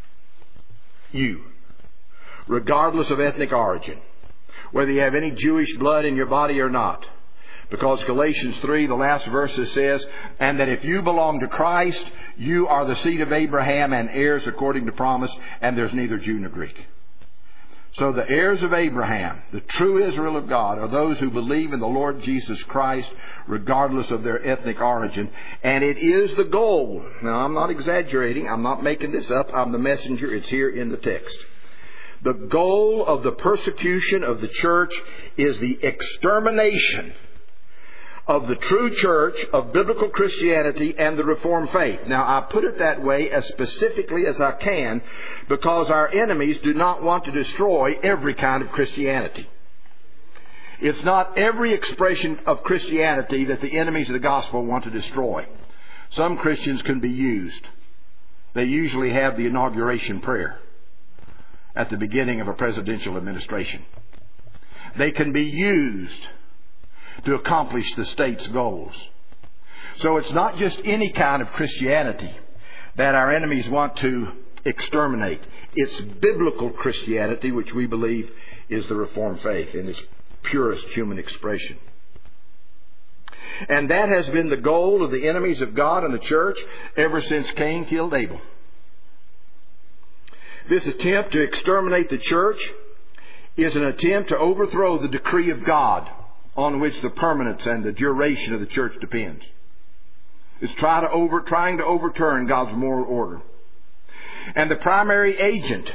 You. Regardless of ethnic origin. Whether you have any Jewish blood in your body or not. Because Galatians 3, the last verse says, and that if you belong to Christ, you are the seed of Abraham and heirs according to promise, and there's neither Jew nor Greek. So the heirs of Abraham, the true Israel of God, are those who believe in the Lord Jesus Christ, regardless of their ethnic origin. And it is the goal. Now, I'm not exaggerating. I'm not making this up. I'm the messenger. It's here in the text. The goal of the persecution of the church is the extermination of the true church of biblical Christianity and the Reformed faith. Now, I put it that way as specifically as I can because our enemies do not want to destroy every kind of Christianity. It's not every expression of Christianity that the enemies of the gospel want to destroy. Some Christians can be used. They usually have the inauguration prayer at the beginning of a presidential administration. They can be used to accomplish the state's goals. So it's not just any kind of Christianity that our enemies want to exterminate. It's biblical Christianity, which we believe is the Reformed faith in its purest human expression. And that has been the goal of the enemies of God and the church ever since Cain killed Abel. This attempt to exterminate the church is an attempt to overthrow the decree of God on which the permanence and the duration of the church depends. It's trying to overturn God's moral order. And the primary agent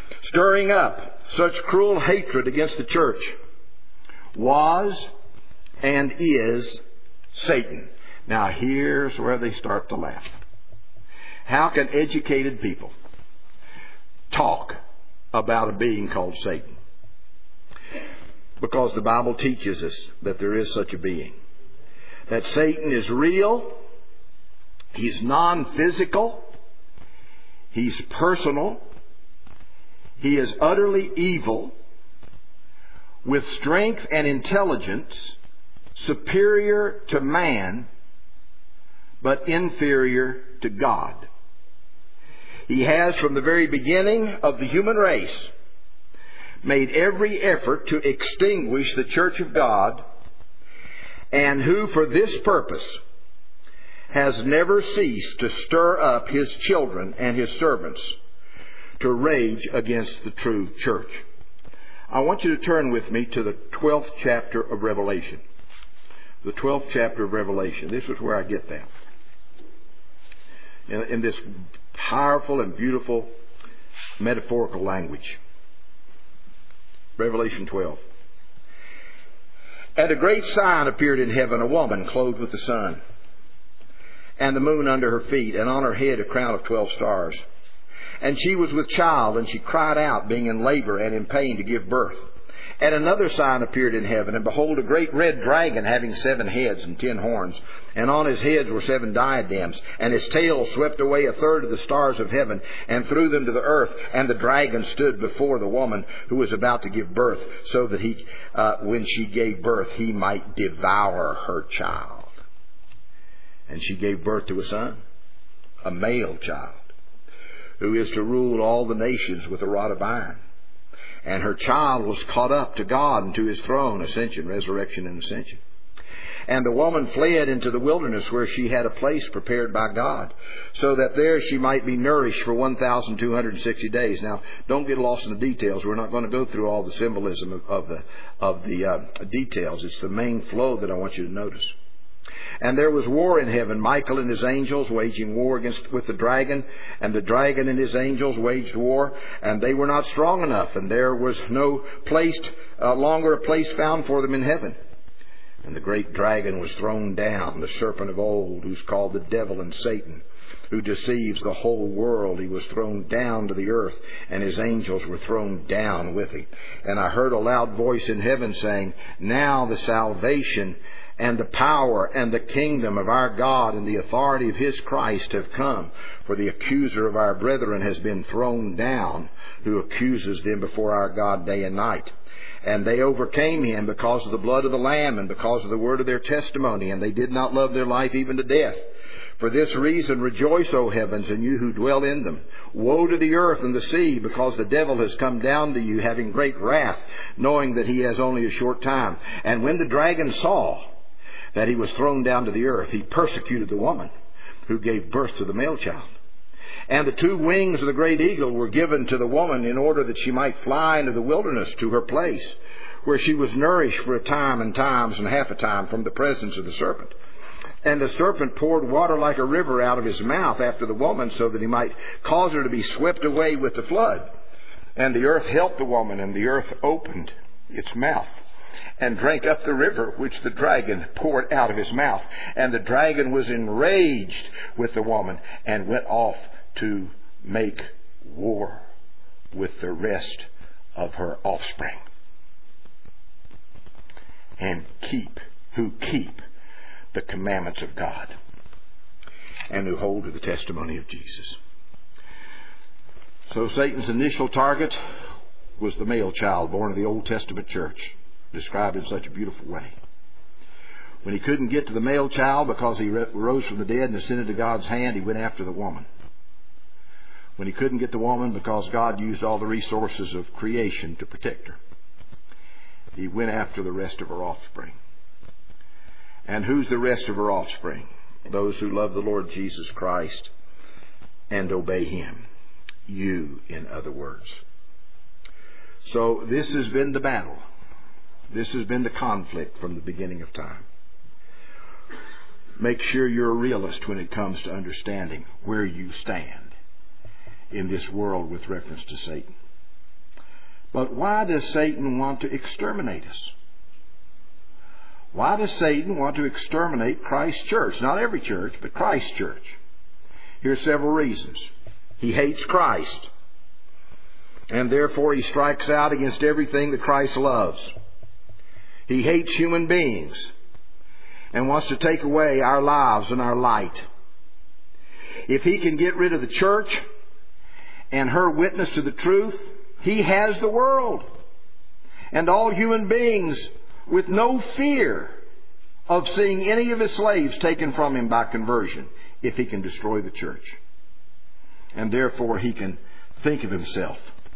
stirring up such cruel hatred against the church was and is Satan. Now here's where they start to laugh. How can educated people talk about a being called Satan? Because the Bible teaches us that there is such a being. That Satan is real. He's non-physical. He's personal. He is utterly evil, with strength and intelligence superior to man, but inferior to God. He has, from the very beginning of the human race, made every effort to extinguish the church of God, and who, for this purpose, has never ceased to stir up his children and his servants to rage against the true church. I want you to turn with me to the 12th chapter of Revelation. The 12th chapter of Revelation. This is where I get that. In this powerful and beautiful metaphorical language. Revelation 12. And a great sign appeared in heaven, a woman clothed with the sun, and the moon under her feet, and on her head a crown of 12 stars. And she was with child, and she cried out, being in labor and in pain to give birth. And another sign appeared in heaven, and behold, a great red dragon, having 7 heads and 10 horns, and on his heads were 7 diadems, and his tail swept away a third of the stars of heaven, and threw them to the earth. And the dragon stood before the woman who was about to give birth, so that when she gave birth, he might devour her child. And she gave birth to a son, a male child, who is to rule all the nations with a rod of iron. And her child was caught up to God and to his throne, ascension, resurrection, and ascension. And the woman fled into the wilderness, where she had a place prepared by God, so that there she might be nourished for 1,260 days. Now, don't get lost in the details. We're not going to go through all the symbolism of the details. It's the main flow that I want you to notice. And there was war in heaven, Michael and his angels waging war with the dragon, and the dragon and his angels waged war, and they were not strong enough, and there was no longer a place found for them in heaven. And the great dragon was thrown down, the serpent of old, who's called the devil and Satan, who deceives the whole world. He was thrown down to the earth, and his angels were thrown down with him. And I heard a loud voice in heaven saying, "Now the salvation and the power and the kingdom of our God and the authority of his Christ have come. For the accuser of our brethren has been thrown down, who accuses them before our God day and night. And they overcame him because of the blood of the Lamb and because of the word of their testimony, and they did not love their life even to death. For this reason rejoice, O heavens, and you who dwell in them. Woe to the earth and the sea, because the devil has come down to you, having great wrath, knowing that he has only a short time. And when the dragon saw that he was thrown down to the earth, he persecuted the woman who gave birth to the male child. And the 2 wings of the great eagle were given to the woman, in order that she might fly into the wilderness to her place, where she was nourished for a time and times and half a time from the presence of the serpent. And the serpent poured water like a river out of his mouth after the woman, so that he might cause her to be swept away with the flood. And the earth helped the woman, and the earth opened its mouth and drank up the river which the dragon poured out of his mouth. And the dragon was enraged with the woman, and went off to make war with the rest of her offspring, and who keep the commandments of God, and who hold to the testimony of Jesus. So Satan's initial target was the male child born of the Old Testament church, described in such a beautiful way. When he couldn't get to the male child because he rose from the dead and ascended to God's hand, he went after the woman. When he couldn't get the woman because God used all the resources of creation to protect her, he went after the rest of her offspring. And who's the rest of her offspring? Those who love the Lord Jesus Christ and obey him. You, in other words. So this has been the battle. This has been the conflict from the beginning of time. Make sure you're a realist when it comes to understanding where you stand in this world with reference to Satan. But why does Satan want to exterminate us? Why does Satan want to exterminate Christ's church? Not every church, but Christ's church. Here's several reasons. He hates Christ, and therefore he strikes out against everything that Christ loves. He hates human beings and wants to take away our lives and our light. If he can get rid of the church and her witness to the truth, he has the world and all human beings with no fear of seeing any of his slaves taken from him by conversion, if he can destroy the church. And therefore he can think of himself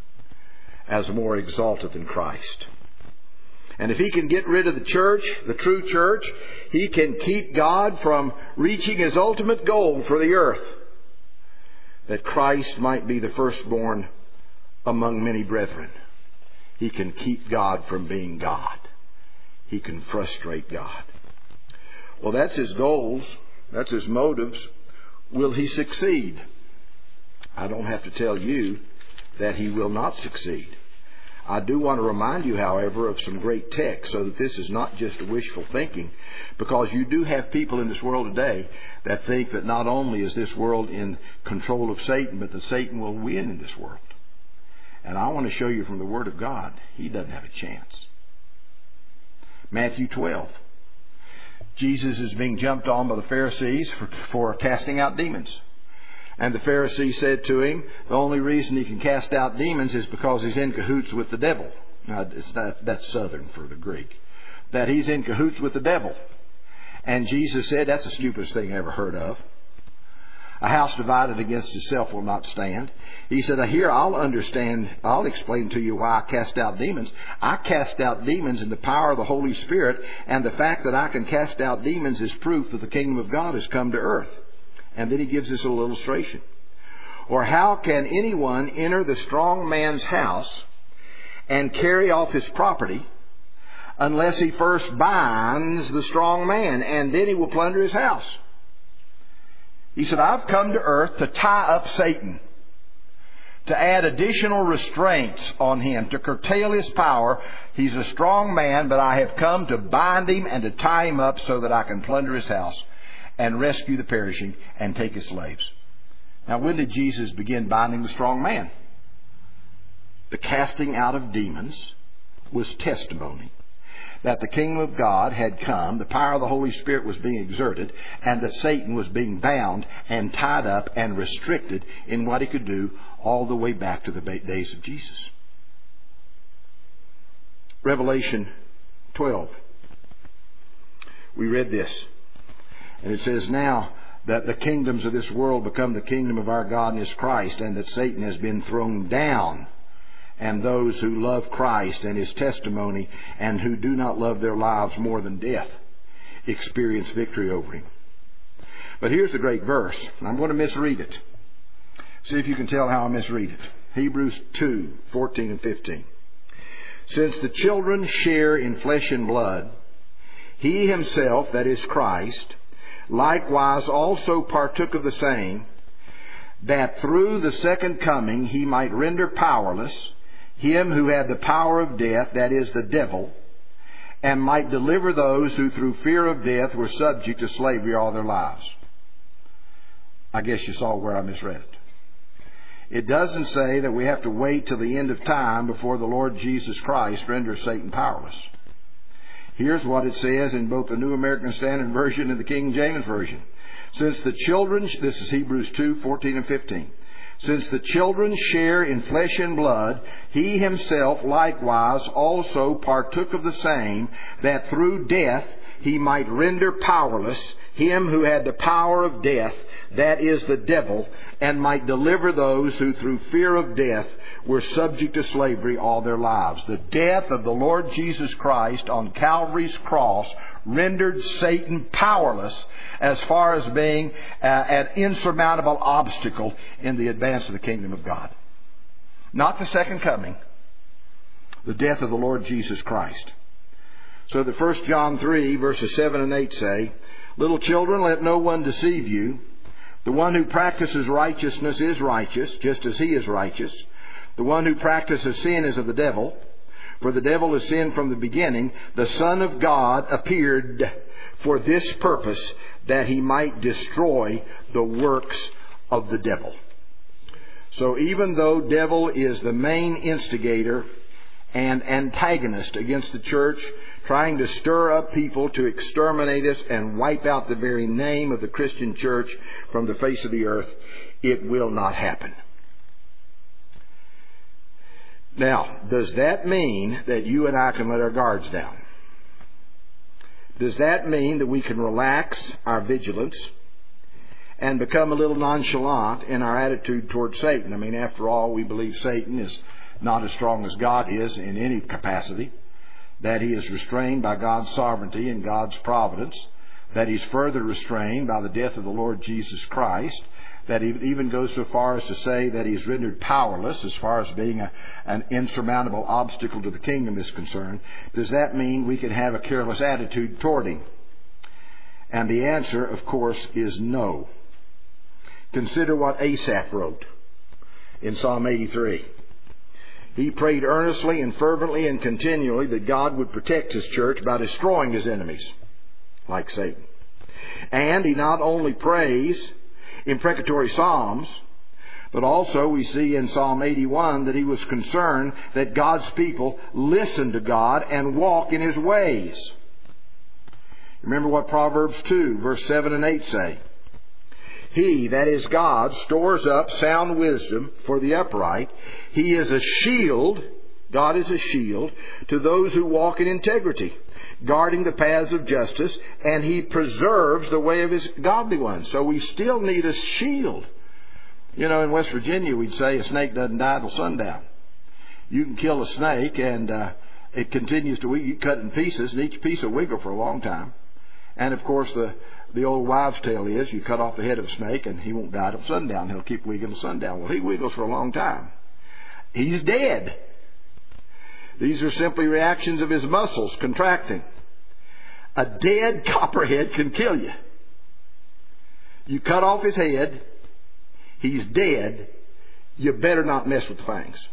as more exalted than Christ. And if he can get rid of the church, the true church, he can keep God from reaching his ultimate goal for the earth, that Christ might be the firstborn among many brethren. He can keep God from being God. He can frustrate God. Well, that's his goals. That's his motives. Will he succeed? I don't have to tell you that he will not succeed. I do want to remind you, however, of some great texts so that this is not just a wishful thinking, because you do have people in this world today that think that not only is this world in control of Satan, but that Satan will win in this world. And I want to show you from the Word of God, he doesn't have a chance. Matthew 12. Jesus is being jumped on by the Pharisees for casting out demons. And the Pharisees said to him, the only reason he can cast out demons is because he's in cahoots with the devil. Now, that's Southern for the Greek. That he's in cahoots with the devil. And Jesus said, that's the stupidest thing I ever heard of. A house divided against itself will not stand. He said, here, I'll explain to you why I cast out demons. I cast out demons in the power of the Holy Spirit, and the fact that I can cast out demons is proof that the kingdom of God has come to earth. And then he gives us a little illustration. Or how can anyone enter the strong man's house and carry off his property unless he first binds the strong man, and then he will plunder his house? He said, I've come to earth to tie up Satan, to add additional restraints on him, to curtail his power. He's a strong man, but I have come to bind him and to tie him up so that I can plunder his house and rescue the perishing and take his slaves. Now, when did Jesus begin binding the strong man? The casting out of demons was testimony that the kingdom of God had come, the power of the Holy Spirit was being exerted, and that Satan was being bound and tied up and restricted in what he could do all the way back to the days of Jesus. Revelation 12. We read this. And it says, now that the kingdoms of this world become the kingdom of our God and his Christ, and that Satan has been thrown down, and those who love Christ and his testimony and who do not love their lives more than death experience victory over him. But here's the great verse. I'm going to misread it. See if you can tell how I misread it. Hebrews 2, 14 and 15. Since the children share in flesh and blood, he himself, that is Christ, likewise also partook of the same, that through the second coming he might render powerless him who had the power of death, that is, the devil, and might deliver those who through fear of death were subject to slavery all their lives. I guess you saw where I misread it. It doesn't say that we have to wait till the end of time before the Lord Jesus Christ renders Satan powerless. Here's what it says in both the New American Standard Version and the King James Version. Since the children, this is Hebrews 2, 14 and 15. Since the children share in flesh and blood, he himself likewise also partook of the same, that through death he might render powerless him who had the power of death, that is the devil, and might deliver those who through fear of death were subject to slavery all their lives. The death of the Lord Jesus Christ on Calvary's cross rendered Satan powerless as far as being an insurmountable obstacle in the advance of the kingdom of God. Not the second coming, the death of the Lord Jesus Christ. So that 1 John 3 verses 7 and 8 say, little children, let no one deceive you. The one who practices righteousness is righteous, just as he is righteous. The one who practices sin is of the devil. For the devil has sinned from the beginning. The Son of God appeared for this purpose, that he might destroy the works of the devil. So even though devil is the main instigator and antagonist against the church, trying to stir up people to exterminate us and wipe out the very name of the Christian church from the face of the earth, it will not happen. Now, does that mean that you and I can let our guards down? Does that mean that we can relax our vigilance and become a little nonchalant in our attitude toward Satan? I mean, after all, we believe Satan is not as strong as God is in any capacity, that he is restrained by God's sovereignty and God's providence, that he's further restrained by the death of the Lord Jesus Christ, that he even goes so far as to say that he's rendered powerless as far as being an insurmountable obstacle to the kingdom is concerned. Does that mean we can have a careless attitude toward him? And the answer, of course, is no. Consider what Asaph wrote in Psalm 83. He prayed earnestly and fervently and continually that God would protect his church by destroying his enemies, like Satan. And he not only prays imprecatory psalms, but also we see in Psalm 81 that he was concerned that God's people listen to God and walk in his ways. Remember what Proverbs 2, verse 7 and 8 say. He, that is God, stores up sound wisdom for the upright. He is a shield, God is a shield, to those who walk in integrity, guarding the paths of justice, and he preserves the way of his godly ones. So we still need a shield. You know, in West Virginia we'd say a snake doesn't die till sundown. You can kill a snake and it continues to wiggle. You cut it in pieces and each piece will wiggle for a long time. And of course the old wives' tale is you cut off the head of a snake and he won't die till sundown. He'll keep wiggling till sundown. Well, he wiggles for a long time. He's dead. These are simply reactions of his muscles contracting. A dead copperhead can kill you. You cut off his head, he's dead. You better not mess with the fangs.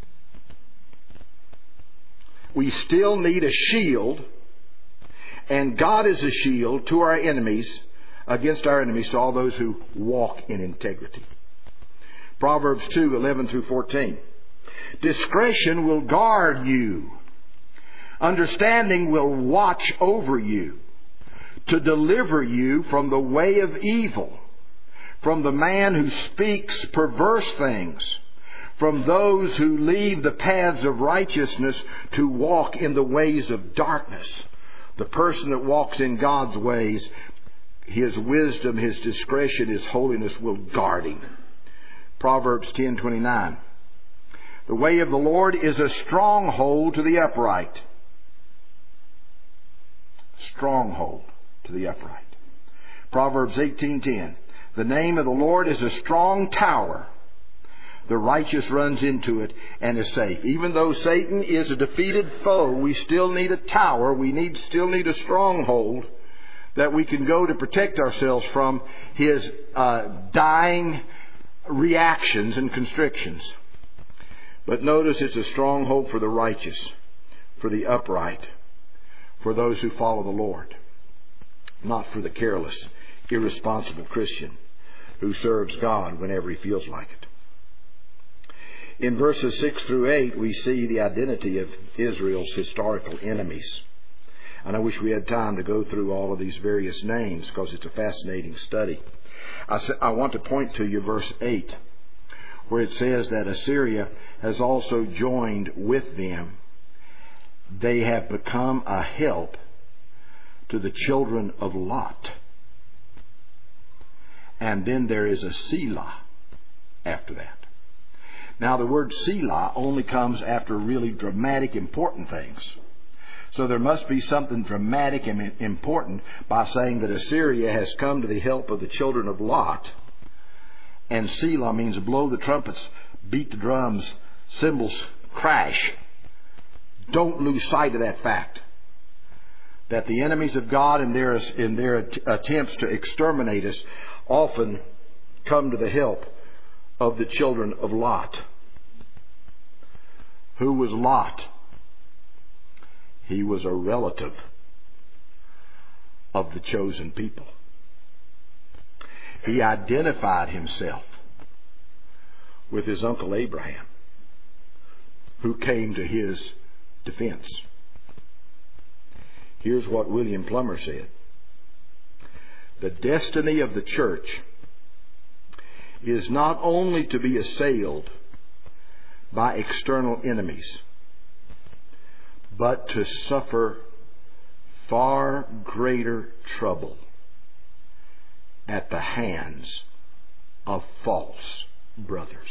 We still need a shield, and God is a shield to our enemies, against our enemies, to all those who walk in integrity. Proverbs 2, 11 through 14. Discretion will guard you. Understanding will watch over you, to deliver you from the way of evil, from the man who speaks perverse things, from those who leave the paths of righteousness to walk in the ways of darkness. The person that walks in God's ways, his wisdom, his discretion, his holiness will guard him. Proverbs 10:29. The way of the Lord is a stronghold to the upright. Stronghold to the upright. Proverbs 18:10. The name of the Lord is a strong tower. The righteous runs into it and is safe. Even though Satan is a defeated foe, we still need a tower. We still need a stronghold that we can go to protect ourselves from his dying reactions and constrictions. But notice it's a stronghold for the righteous, for the upright, for those who follow the Lord, not for the careless, irresponsible Christian who serves God whenever he feels like it. In verses 6 through 8, we see the identity of Israel's historical enemies. And I wish we had time to go through all of these various names because it's a fascinating study. I want to point to you verse 8, where it says that Assyria has also joined with them. They have become a help to the children of Lot. And then there is a Selah after that. Now the word Selah only comes after really dramatic, important things. So there must be something dramatic and important by saying that Assyria has come to the help of the children of Lot. And Selah means blow the trumpets, beat the drums, cymbals crash. Don't lose sight of that fact. That the enemies of God in their attempts to exterminate us often come to the help of the children of Lot. Who was Lot? He was a relative of the chosen people. He identified himself with his uncle Abraham, who came to his defense. Here's what William Plummer said. The destiny of the church is not only to be assailed by external enemies, but to suffer far greater trouble at the hands of false brothers.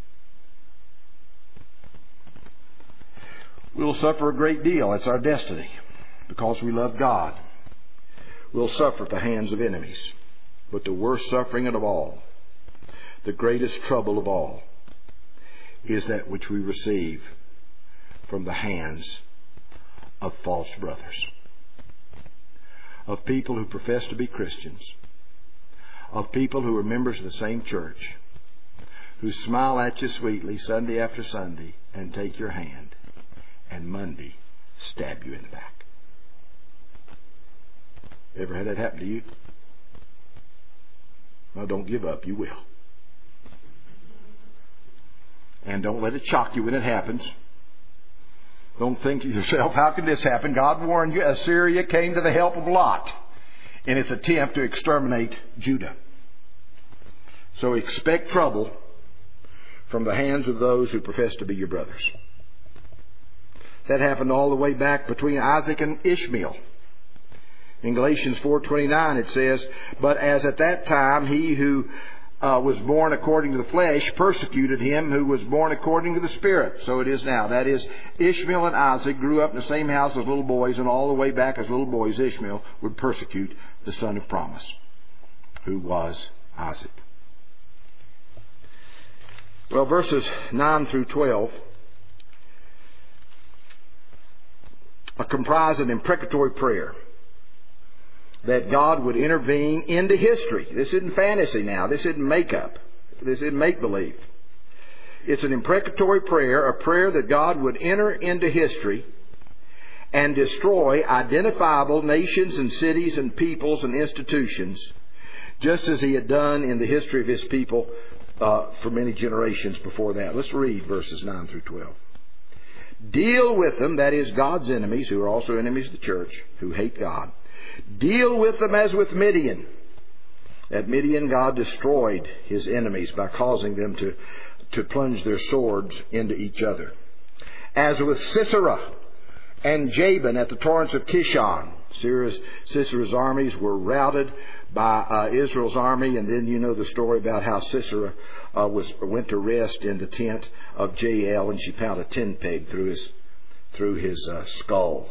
We'll suffer a great deal. That's our destiny. Because we love God, we'll suffer at the hands of enemies. But the worst suffering of all, the greatest trouble of all, is that which we receive from the hands of false brothers, of people who profess to be Christians, of people who are members of the same church, who smile at you sweetly Sunday after Sunday and take your hand, and Monday stab you in the back. Ever had that happen to you? Well, don't give up. You will. And don't let it shock you when it happens. Don't think to yourself, how could this happen? God warned you. Assyria came to the help of Lot in its attempt to exterminate Judah. So expect trouble from the hands of those who profess to be your brothers. That happened all the way back between Isaac and Ishmael. In Galatians 4:29 it says, "But as at that time he who was born according to the flesh persecuted him who was born according to the Spirit." So it is now. That is, Ishmael and Isaac grew up in the same house as little boys, and all the way back as little boys, Ishmael would persecute the son of promise, who was Isaac. Well, verses 9 through 12 comprise an imprecatory prayer that God would intervene into history. This isn't fantasy now. This isn't make-up. This isn't make-believe. It's an imprecatory prayer, a prayer that God would enter into history and destroy identifiable nations and cities and peoples and institutions, just as He had done in the history of His people for many generations before that. Let's read verses 9 through 12. Deal with them, that is God's enemies, who are also enemies of the church, who hate God. Deal with them as with Midian. At Midian, God destroyed His enemies by causing them to plunge their swords into each other. As with Sisera and Jabin at the torrents of Kishon. Sisera's armies were routed by Israel's army, and then you know the story about how Sisera went to rest in the tent of Jael, and she found a tin peg through his skull.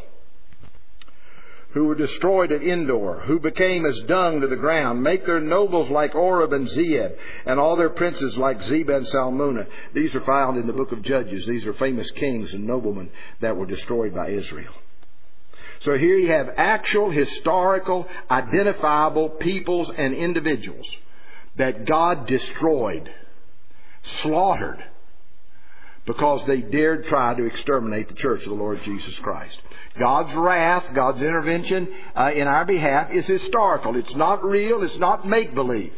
Who were destroyed at Endor, who became as dung to the ground, make their nobles like Oreb and Zeeb, and all their princes like Zeba and Salmunna. These are found in the book of Judges. These are famous kings and noblemen that were destroyed by Israel. So here you have actual, historical, identifiable peoples and individuals that God destroyed, slaughtered, because they dared try to exterminate the church of the Lord Jesus Christ. God's wrath, God's intervention in our behalf is historical. It's not real. It's not make-believe.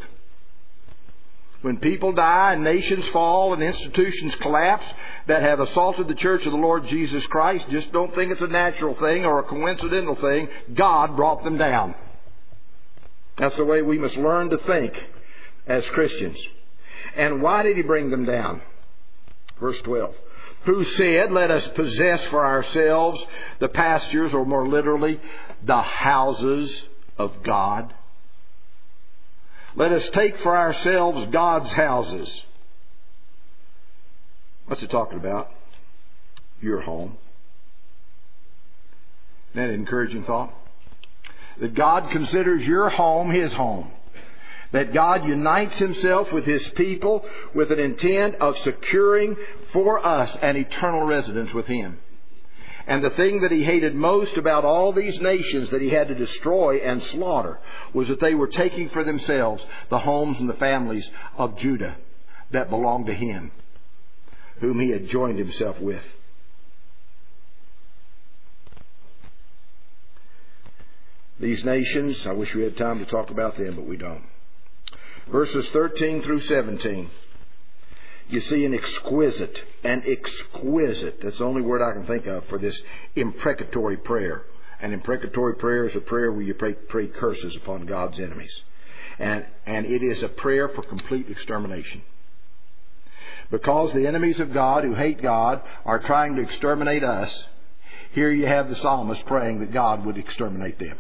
When people die and nations fall and institutions collapse that have assaulted the church of the Lord Jesus Christ, just don't think it's a natural thing or a coincidental thing. God brought them down. That's the way we must learn to think as Christians. And why did He bring them down? Verse 12. Who said, let us possess for ourselves the pastures, or more literally, the houses of God. Let us take for ourselves God's houses. What's it talking about? Your home. Isn't that an encouraging thought? That God considers your home His home. That God unites Himself with His people with an intent of securing for us an eternal residence with Him. And the thing that He hated most about all these nations that He had to destroy and slaughter was that they were taking for themselves the homes and the families of Judah that belonged to Him, whom He had joined Himself with. These nations, I wish we had time to talk about them, but we don't. Verses 13 through 17. You see an exquisite, that's the only word I can think of for this imprecatory prayer. An imprecatory prayer is a prayer where you pray curses upon God's enemies. And it is a prayer for complete extermination. Because the enemies of God who hate God are trying to exterminate us, here you have the psalmist praying that God would exterminate them.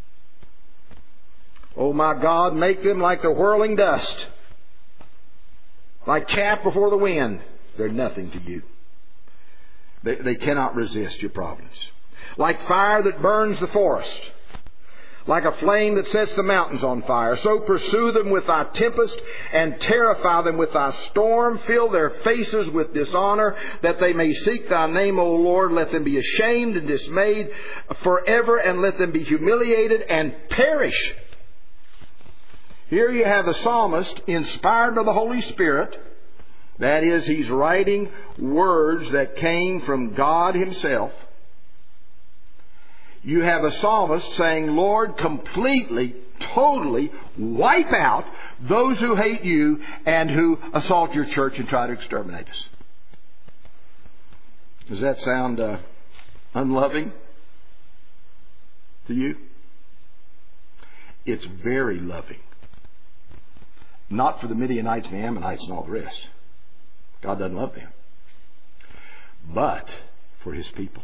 Oh my God, make them like the whirling dust, like chaff before the wind. They're nothing to you. They cannot resist your providence. Like fire that burns the forest, like a flame that sets the mountains on fire. So pursue them with thy tempest and terrify them with thy storm. Fill their faces with dishonor, that they may seek thy name, O Lord. Let them be ashamed and dismayed forever, and let them be humiliated and perish. Here you have a psalmist inspired by the Holy Spirit. That is, he's writing words that came from God Himself. You have a psalmist saying, Lord, completely, totally wipe out those who hate you and who assault your church and try to exterminate us. Does that sound unloving to you? It's very loving. Not for the Midianites and the Ammonites and all the rest. God doesn't love them. But for His people.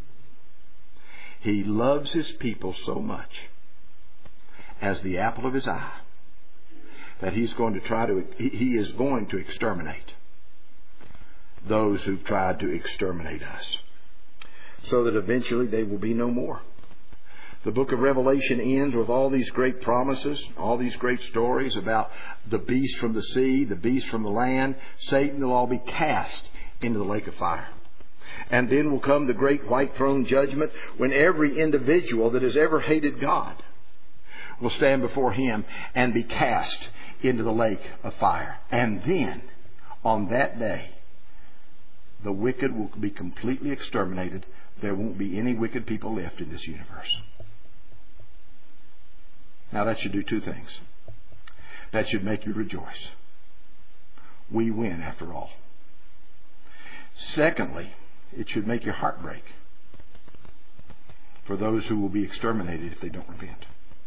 He loves His people so much as the apple of His eye that He is going to exterminate those who've tried to exterminate us, so that eventually they will be no more. The book of Revelation ends with all these great promises, all these great stories about the beast from the sea, the beast from the land. Satan will all be cast into the lake of fire. And then will come the great white throne judgment, when every individual that has ever hated God will stand before Him and be cast into the lake of fire. And then, on that day, the wicked will be completely exterminated. There won't be any wicked people left in this universe. Now that should do two things. That should make you rejoice. We win after all. Secondly, it should make your heart break for those who will be exterminated if they don't repent.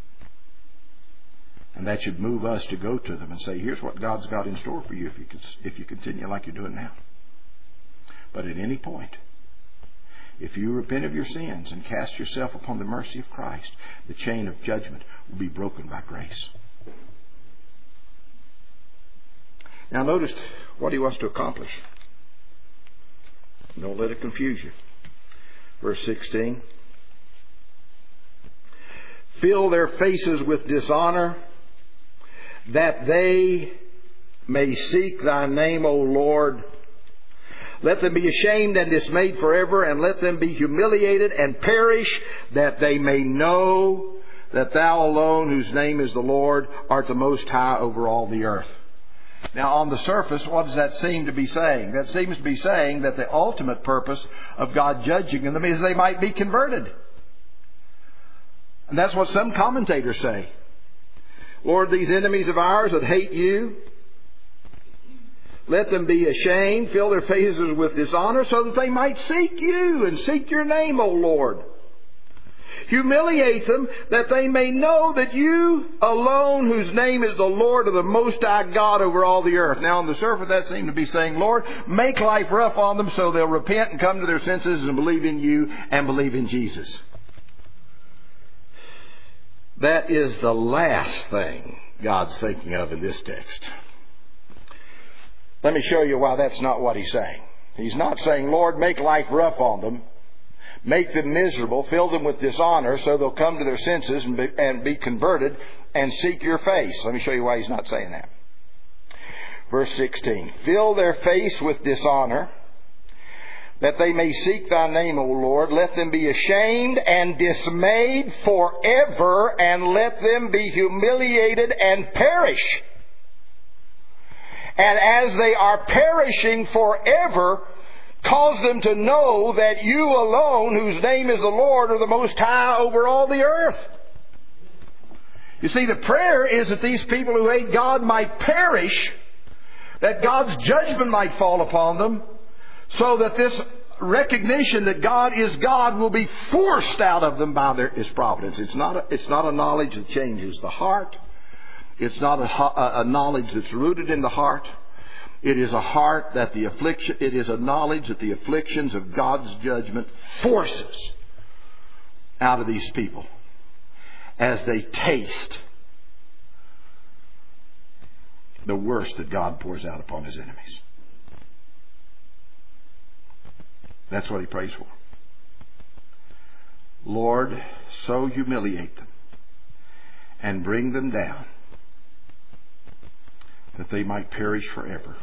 And that should move us to go to them and say, here's what God's got in store for you if you continue like you're doing now. But at any point, if you repent of your sins and cast yourself upon the mercy of Christ, the chain of judgment will be broken by grace. Now notice what he wants to accomplish. Don't let it confuse you. Verse 16. Fill their faces with dishonor, that they may seek thy name, O Lord. Let them be ashamed and dismayed forever, and let them be humiliated and perish, that they may know that thou alone, whose name is the Lord, art the Most High over all the earth. Now, on the surface, what does that seem to be saying? That seems to be saying that the ultimate purpose of God judging them is they might be converted. And that's what some commentators say. Lord, these enemies of ours that hate you, let them be ashamed, fill their faces with dishonor, so that they might seek you and seek your name, O Lord. Humiliate them, that they may know that you alone, whose name is the Lord, are the Most High God over all the earth. Now, on the surface, that seemed to be saying, Lord, make life rough on them so they'll repent and come to their senses and believe in you and believe in Jesus. That is the last thing God's thinking of in this text. Let me show you why that's not what He's saying. He's not saying, Lord, make life rough on them. Make them miserable, fill them with dishonor, so they'll come to their senses and be converted and seek your face. Let me show you why He's not saying that. Verse 16. Fill their face with dishonor, that they may seek thy name, O Lord. Let them be ashamed and dismayed forever, and let them be humiliated and perish. And as they are perishing forever, cause them to know that you alone, whose name is the Lord, are the Most High over all the earth. You see, the prayer is that these people who hate God might perish, that God's judgment might fall upon them, so that this recognition that God is God will be forced out of them by His providence. It's not a knowledge that changes the heart. It's not a knowledge that's rooted in the heart. It is a knowledge that the afflictions of God's judgment forces out of these people as they taste the worst that God pours out upon His enemies. That's what he prays for. Lord, so humiliate them and bring them down that they might perish forever,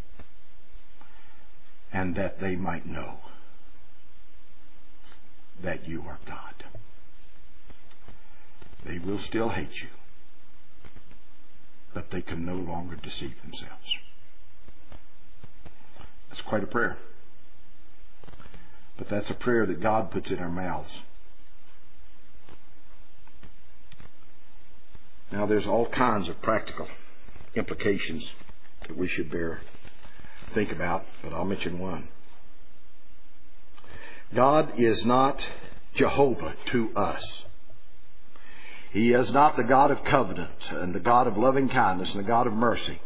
and that they might know that you are God. They will still hate you, but they can no longer deceive themselves. That's quite a prayer. But that's a prayer that God puts in our mouths. Now there's all kinds of practical implications that we should think about, but I'll mention one. God is not Jehovah to us. He is not the God of covenant and the God of loving kindness and the God of mercy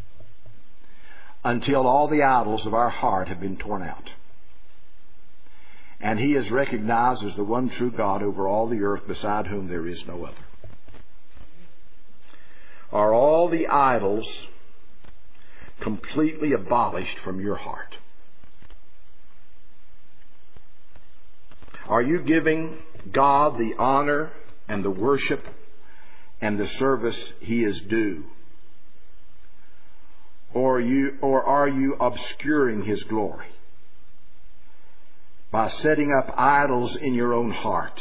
until all the idols of our heart have been torn out. And He is recognized as the one true God over all the earth, beside whom there is no other. Are all the idols completely abolished from your heart? Are you giving God the honor and the worship and the service He is due? Or are you obscuring His glory by setting up idols in your own heart,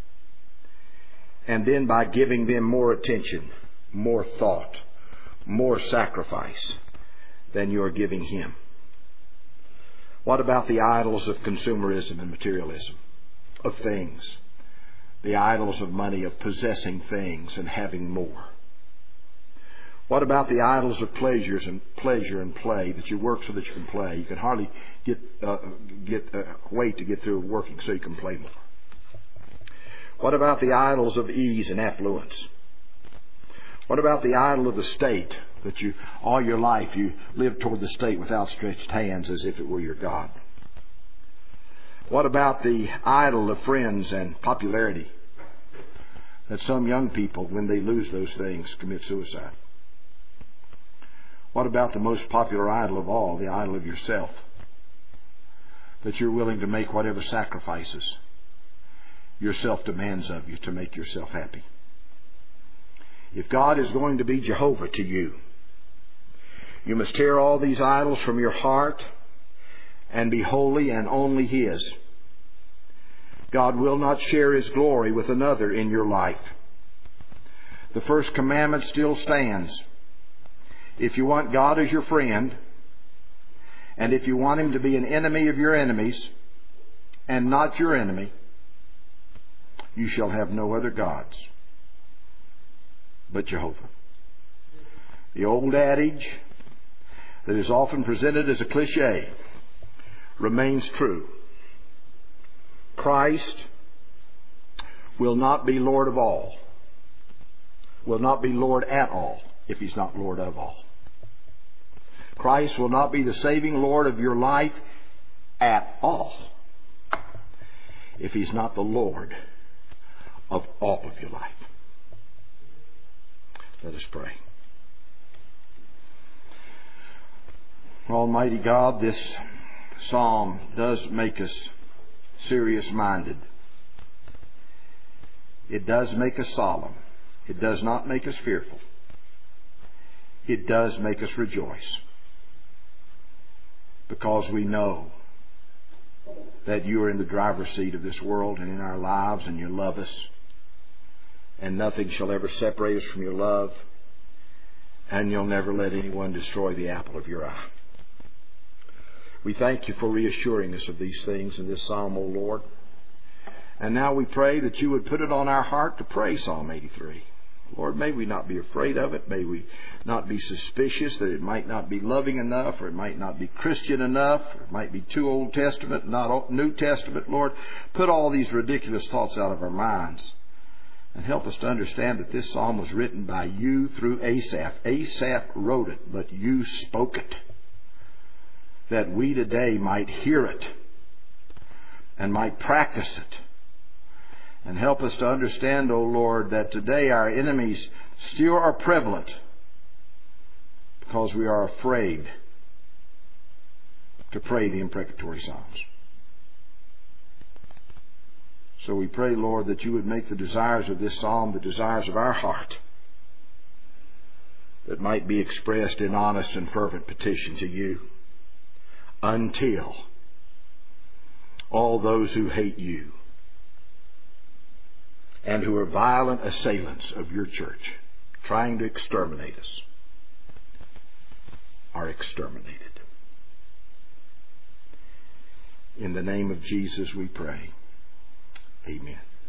and then by giving them more attention, more thought, more sacrifice than you're giving Him? What about the idols of consumerism and materialism, of things? The idols of money, of possessing things and having more. What about the idols of pleasure and play, that you work so that you can play? You can hardly wait to get through working so you can play more. What about the idols of ease and affluence? What about the idol of the state, that you all your life you live toward the state with outstretched hands as if it were your God? What about the idol of friends and popularity, that some young people, when they lose those things, commit suicide? What about the most popular idol of all, the idol of yourself, that you're willing to make whatever sacrifices yourself demands of you to make yourself happy? If God is going to be Jehovah to you, you must tear all these idols from your heart and be holy and only His. God will not share His glory with another in your life. The first commandment still stands. If you want God as your friend, and if you want Him to be an enemy of your enemies and not your enemy, you shall have no other gods but Jehovah. The old adage that is often presented as a cliche remains true. Christ will not be Lord of all, will not be Lord at all, if He's not Lord of all. Christ will not be the saving Lord of your life at all, if He's not the Lord of all of your life. Let us pray. Almighty God, this psalm does make us serious-minded. It does make us solemn. It does not make us fearful. It does make us rejoice, because we know that You are in the driver's seat of this world and in our lives, and You love us, and nothing shall ever separate us from Your love, and You'll never let anyone destroy the apple of Your eye. We thank You for reassuring us of these things in this psalm, O Lord. And now we pray that You would put it on our heart to pray Psalm 83. Lord, may we not be afraid of it. May we not be suspicious that it might not be loving enough, or it might not be Christian enough, or it might be too Old Testament, not New Testament. Lord, put all these ridiculous thoughts out of our minds and help us to understand that this psalm was written by you through Asaph. Asaph wrote it, but you spoke it, that we today might hear it and might practice it. And help us to understand, O Lord, that today our enemies still are prevalent because we are afraid to pray the imprecatory psalms. So we pray, Lord, that you would make the desires of this psalm the desires of our heart, that might be expressed in honest and fervent petition to you, until all those who hate you and who are violent assailants of your church, trying to exterminate us, are exterminated. In the name of Jesus we pray. Amen.